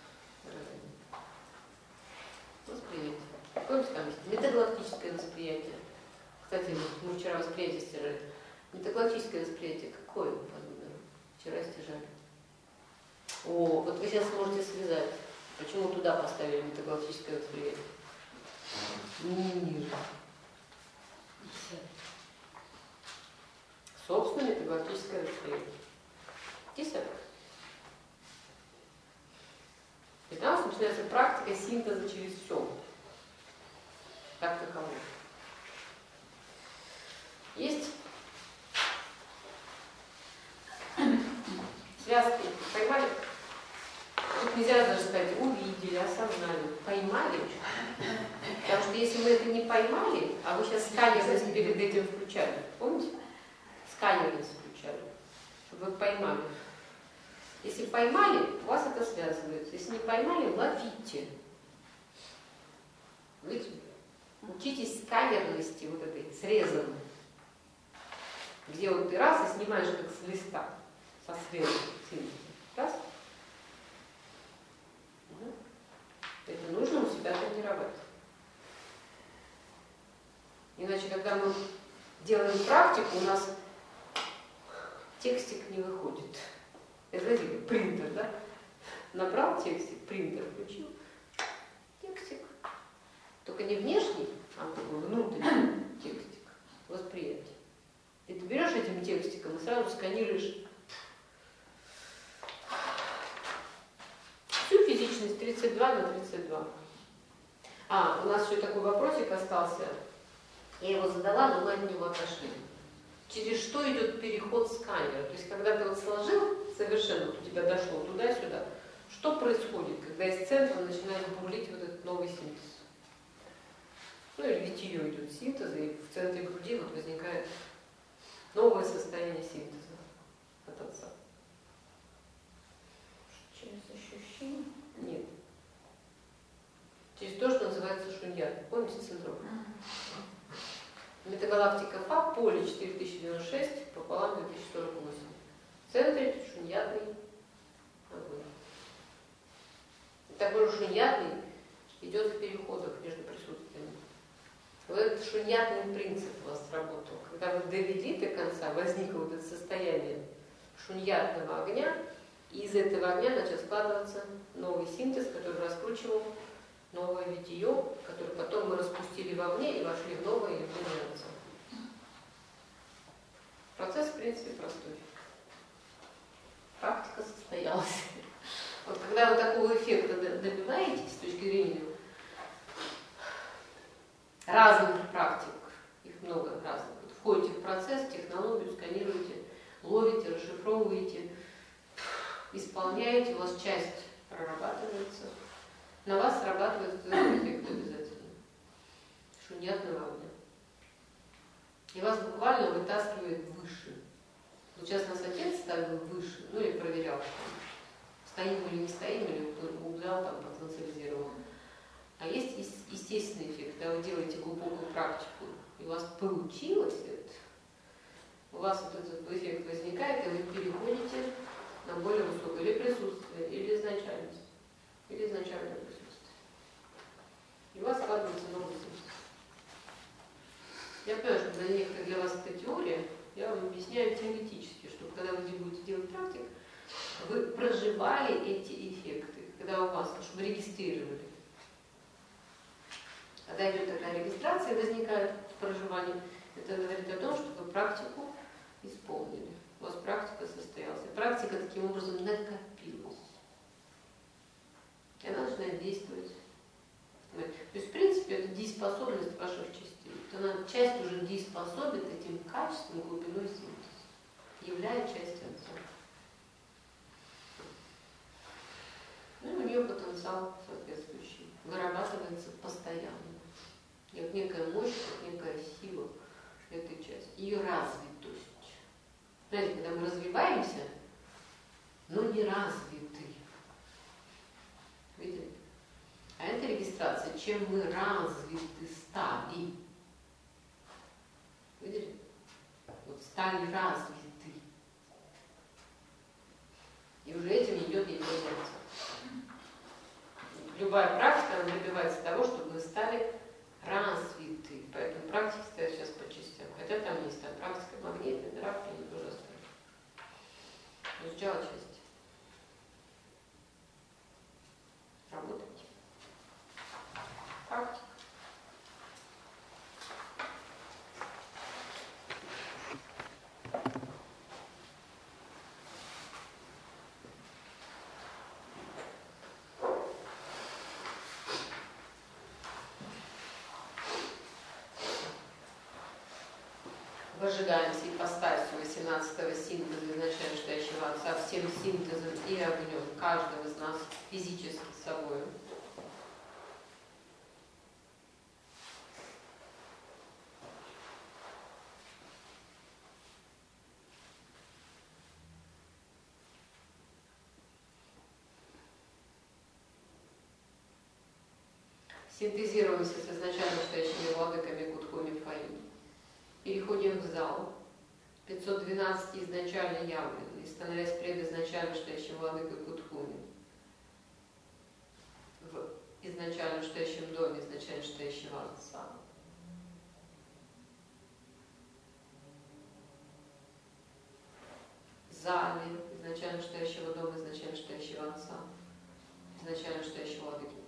восприятия. Помните, там есть метагалактическое восприятие. Кстати, мы вчера восприятие стирали. Метагалактическое восприятие какое по номеру? Вчера стяжали. О, вот вы сейчас сможете связать. Почему туда поставили метагалактическое восприятие? Ниже. Собственно, метагалактическое восприятие. 10. И там начинается практика синтеза через все. Как таковой. Есть связки. Поймали? Тут нельзя даже сказать, увидели, осознали. Поймали? Потому что если мы это не поймали, а вы сейчас сканерность перед этим включали, помните? Сканерность включали, чтобы вы поймали. Если поймали, у вас это связывается. Если не поймали, ловите. Видите? Учитесь сканерности вот этой, срезанной. Где вот ты раз и снимаешь как с листа, со срезом. Раз. Это нужно у себя тренировать. Иначе, когда мы делаем практику, у нас текстик не выходит. Это знаете, принтер, да? Набрал текстик, принтер включил. Текстик. Только не внешний, а такой внутренний текстик. Восприятие. И ты берешь этим текстиком и сразу сканируешь всю физичность 32 на 32. А, у нас еще такой вопросик остался. Я его задала, но мы от него отошли. Через что идет переход сканера? То есть, когда ты вот сложил, совершенно вот у тебя дошло туда-сюда, что происходит, когда из центра начинает бурлить вот этот новый синтез? Ну или витие идет синтеза, и в центре груди вот возникает новое состояние синтеза от Отца. Через ощущение? Нет. Через то, что называется шуньят. Помните синдром? Метагалактика Фа, поле 4096 пополам 2048. В центре шуньятный огонь. Такой же шуньятный идет в переходах между присутствиями. Вот этот шуньятный принцип у вас сработал. Когда вы довели до конца, возникло вот это состояние шуньятного огня, и из этого огня начал складываться новый синтез, который раскручивал новое витие, которое потом мы распустили вовне и вошли в новое явление Отца. Процесс, в принципе, простой. Практика состоялась. Вот когда вы такого эффекта добиваетесь с точки зрения разных практик, их много разных, вот входите в процесс, технологию, сканируете, ловите, расшифровываете, исполняете, у вас часть прорабатывается, на вас срабатывает этот эффект обязательно. Шуньятного огня. и вас буквально вытаскивает выше. Вот сейчас нас отец ставил выше, ну или проверял, стоим или не стоим, или углублял, там, потенциализировал. А есть естественный эффект, когда вы делаете глубокую практику, и у вас получилось это, у вас вот этот эффект возникает, и вы переходите на более высокое или присутствие, или изначальность, или изначальное присутствие. И у вас складывается новый смысл. Я понимаю, что для вас это теория, я вам объясняю теоретически, что когда вы будете делать практику, вы проживали эти эффекты, когда у вас, чтобы регистрировали. Когда идет такая регистрация, возникает проживание, это говорит о том, что вы практику исполнили. У вас практика состоялась. И практика таким образом накопилась. И она начинает действовать. То есть, в принципе, это дееспособность ваших частей. Она часть уже дееспособит этим качеством глубиной синтеза. Являет частью отца. Ну и у нее потенциал соответствующий. Вырабатывается постоянно. Как некая мощь, как некая сила этой части. Ее развитость. Знаете, когда мы развиваемся, но не развиты. Видели? А это регистрация, чем мы развиты стали. Видели? Вот стали развиты. И уже этим идет и сердце. Любая практика добивается того, чтобы мы стали развиты. Поэтому практики стоят сейчас по частям. Хотя там есть практика магнитная, терапия, они тоже остались. Но сначала части. Работайте. Практика. Выжигаемся ипостасью 18-го синтеза изначально стоящего отца всем синтезом и огнем каждого из нас физически собой. Синтезируемся с изначально стоящими владыками Кутхуми Фаи. Переходим в зал. 512 изначально явленный, становясь предизначально стоящим владыкой Кутхуми. В изначально стоящем доме изначально стоящего отца. В зале изначально стоящего дома изначально стоящего отца. Изначально стоящего владыки Кутхуми.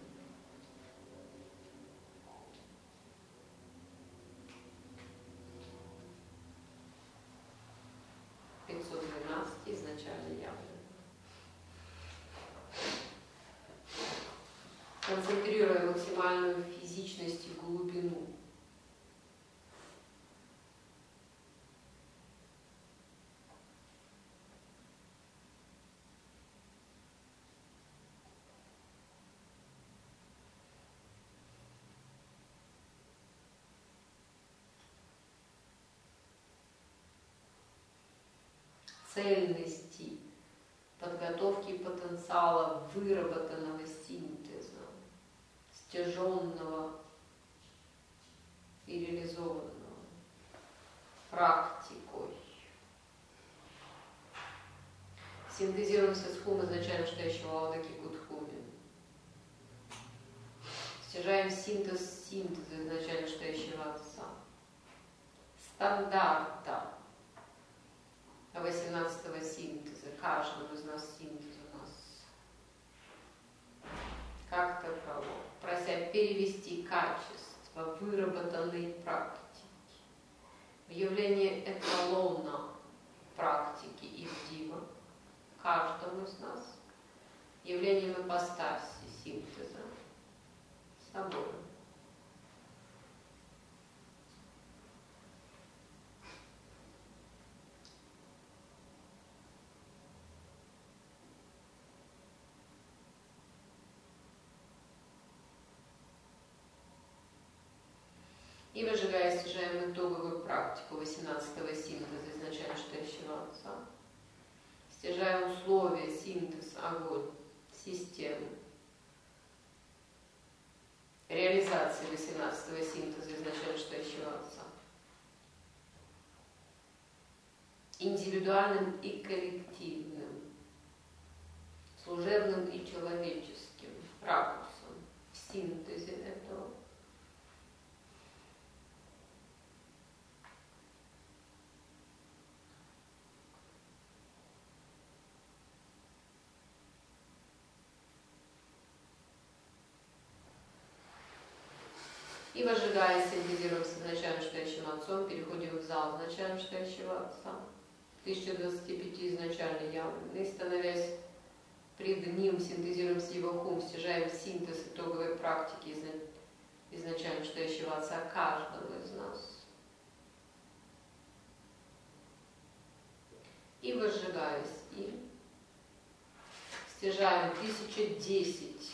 512 изначально явно. Концентрируя максимальную физичность и глубину. Цельности, подготовки потенциала выработанного синтеза, стяженного и реализованного практикой. Синтезируемся с хум изначально стоящего владыки Кутхуми. Стяжаем синтез синтеза изначально стоящего отца. Стандарта 18-го синтеза, каждого из нас синтез у нас как таково, прося перевести качество выработанной практики в явление эталона практики и вдива каждому из нас, явлением ипостаси синтеза собой. И выжигая, стяжаем итоговую практику. практику 18-го синтеза изначально считающего Отца. Стяжаем условия, синтез, огонь, систему. Реализации 18-го синтеза изначально считающего Отца. Индивидуальным и коллективным, служебным и человеческим ракурсом в синтезе этого. И возжигая, синтезируем с изначально считающим Отцом, переходим в зал изначально считающего Отца. 1025 изначально явленный, становясь пред ним, синтезируем с его хум, стяжаем синтез итоговой практики изначально считающего Отца каждого из нас. И возжигаясь им, стяжаем 1010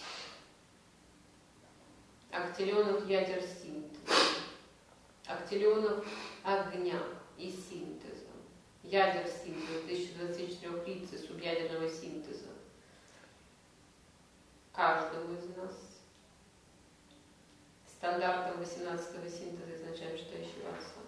актиллионов ядер синтеза, актиллионов огня и синтеза, ядер синтеза, 1024 лиц субъядерного синтеза, каждого из нас, стандартом 18-го синтеза изначально считающего Отца.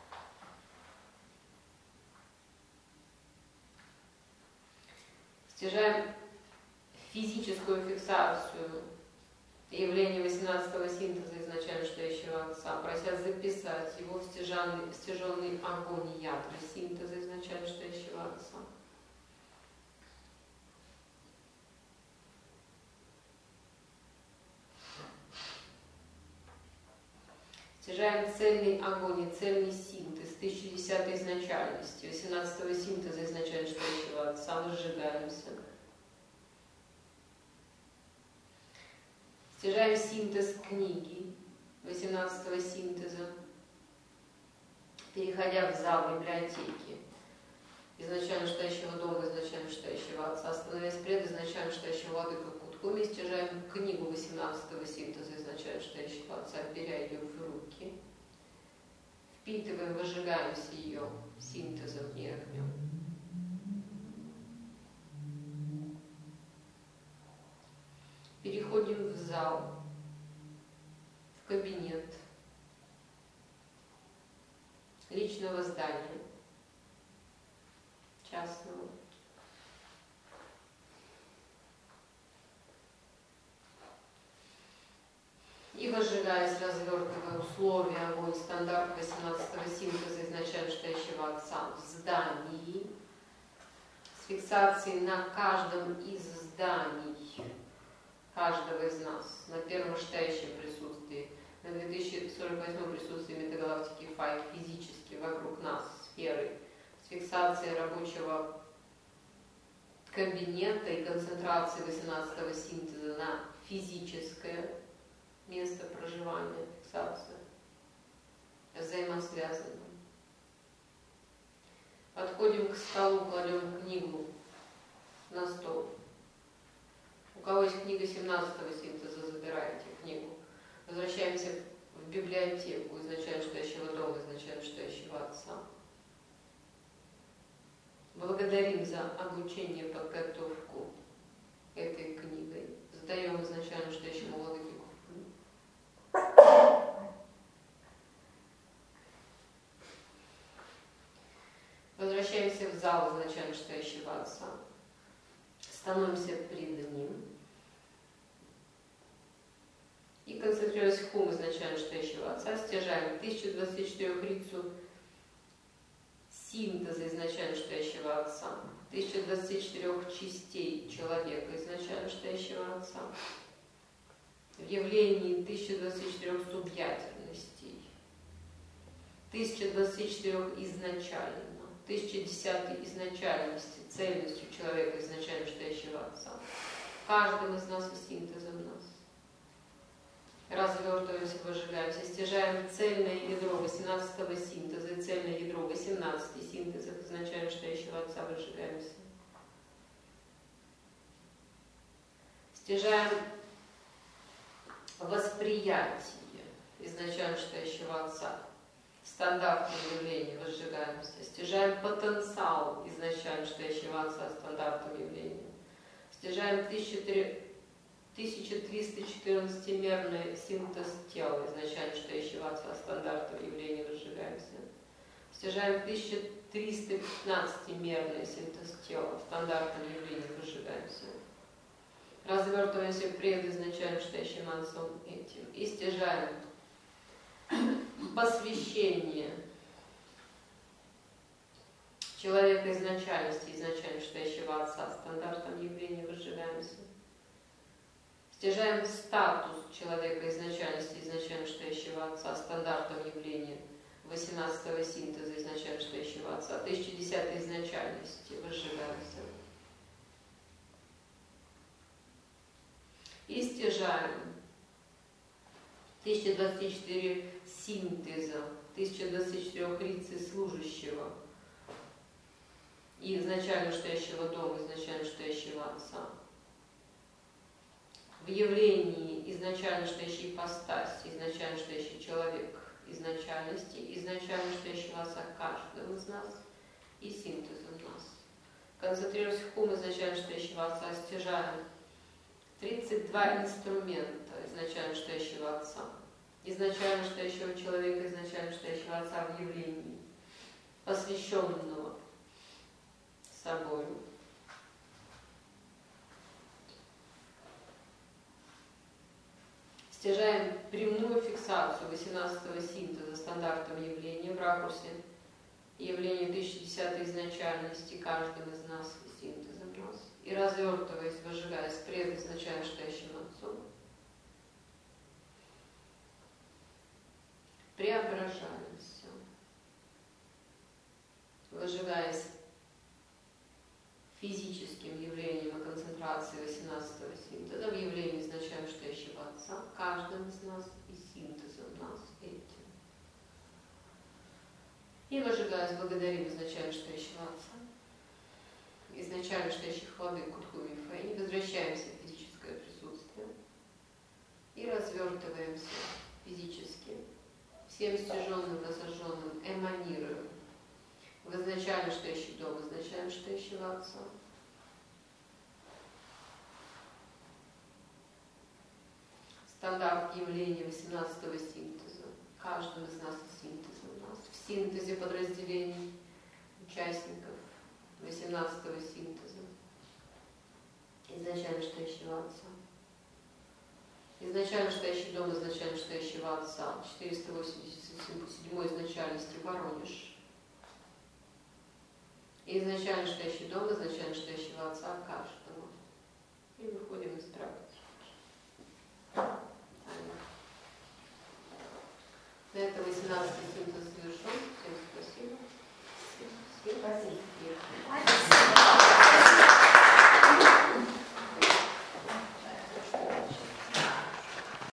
Стяжаем физическую фиксацию явление 18-го синтеза изначально считающего Отца, прося записать его в стяженный огонь и ядра синтеза изначально считающего Отца. Стяжаем цельный огонь и цельный синтез 1010-й изначальности, 18-го синтеза изначально считающего Отца, возжигаемся. Стяжаем синтез книги 18-го синтеза, переходя в зал библиотеки изначально считающего дома, изначально считающего Отца, становясь пред изначально считающего Владыка Куткуми, стяжаем книгу 18-го синтеза изначально считающего Отца, беря ее в руки, впитываем, выжигаемся ее синтезом и огнем. Переходим в зал, в кабинет личного здания, частного. И возжигаясь, развертывая условия, огонь, стандарт 18-го синтеза изначально считающего Отца в здании, с фиксацией на каждом из зданий каждого из нас, на первом считающем присутствии, на 2048 присутствии метагалактики Фай физически вокруг нас, сферы, с фиксацией рабочего кабинета и концентрацией 18-го синтеза на физическое место проживания, фиксация, взаимосвязанное. Подходим к столу, кладем книгу на стол. У кого есть книга 17-го синтеза, забирайте книгу. Возвращаемся в библиотеку изначально считающего дома, изначально считающего Отца. Благодарим за обучение, подготовку этой книгой. Задаем изначально считающему Владыке Куткуми. Возвращаемся в зал изначально считающего Отца. Становимся пред ним. И концентрируясь в хум изначально считающего Отца, стяжаем 1024 рицу синтеза изначально считающего Отца, 1024 частей человека изначально считающего Отца, в явлении 1024 субъядерностей, 1024 изначально, 1010 изначальности, цельностью человека изначально считающего Отца, каждым из нас и синтезом нас. Развертываемся, выжигаемся, стяжаем цельное ядро 18-го синтеза и цельное ядро 18-й синтеза изначально считающего Отца, выжигаемся. Стяжаем восприятие изначально считающего Отца стандартное явление возжигаемости. Стяжаем потенциал изначально стоящего Отца стандартом явления. Стяжаем 1314-мерный синтез тела изначально стоящего Отца стандартом явления возжигаемости. Стяжаем 1315-мерный синтез тела стандартом явления возжигаемости. Развертываемся пред изначально стоящим Отцом этим. И стяжаем посвящение человека изначальности, изначально стоящего Отца стандартом явления возжигаемости. Стяжаем статус человека изначальности, изначально стоящего Отца стандартом явления 18-го синтеза изначально стоящего Отца, 1010-й изначальности возжигаемся. И стяжаем 1024 синтеза, 1024 рицей служащего и изначально стоящего дома, изначально стоящего Отца. В явлении изначально стоящей ипостаси, изначально стоящий человек изначальности, изначально стоящего Отца каждого из нас и синтеза нас. Концентрируясь в ум изначально стоящего Отца, стяжаем 32 инструмента изначально стоящего Отца, изначально стоящего человека, изначально стоящего Отца в явлении, посвященного собой. Стяжаем прямую фиксацию 18-го синтеза стандартом явления в ракурсе явления 1010-й изначальности каждым из нас и синтезом нас. И развертываясь, возжигаясь пред изначально стоящим Отцом, преображаемся, возжигаясь физическим явлением и концентрацией 18-го синтеза в явлении изначально стоящего Отца, каждым из нас и синтезом нас этим. И возжигаясь, благодарим изначально стоящего Отца, изначально стоящих владык Кутхуми и Фэйни, возвращаемся в физическое присутствие и развертываемся физически, всем стяженным, насаженным, эманируем в изначально стоящий дом, изначально стоящего Отца. Стандарт явления 18-го синтеза, каждым из нас и синтезом нас, в синтезе подразделений участников 18-го синтеза, изначально стоящего Отца. Изначально стоящий дом, изначально стоящего Отца, 487-й изначальности Воронеж. И изначально стоящий дом, изначально стоящего Отца каждого. И выходим из практики. На этом 18-й синтез завершен. Всем спасибо. Всем спасибо.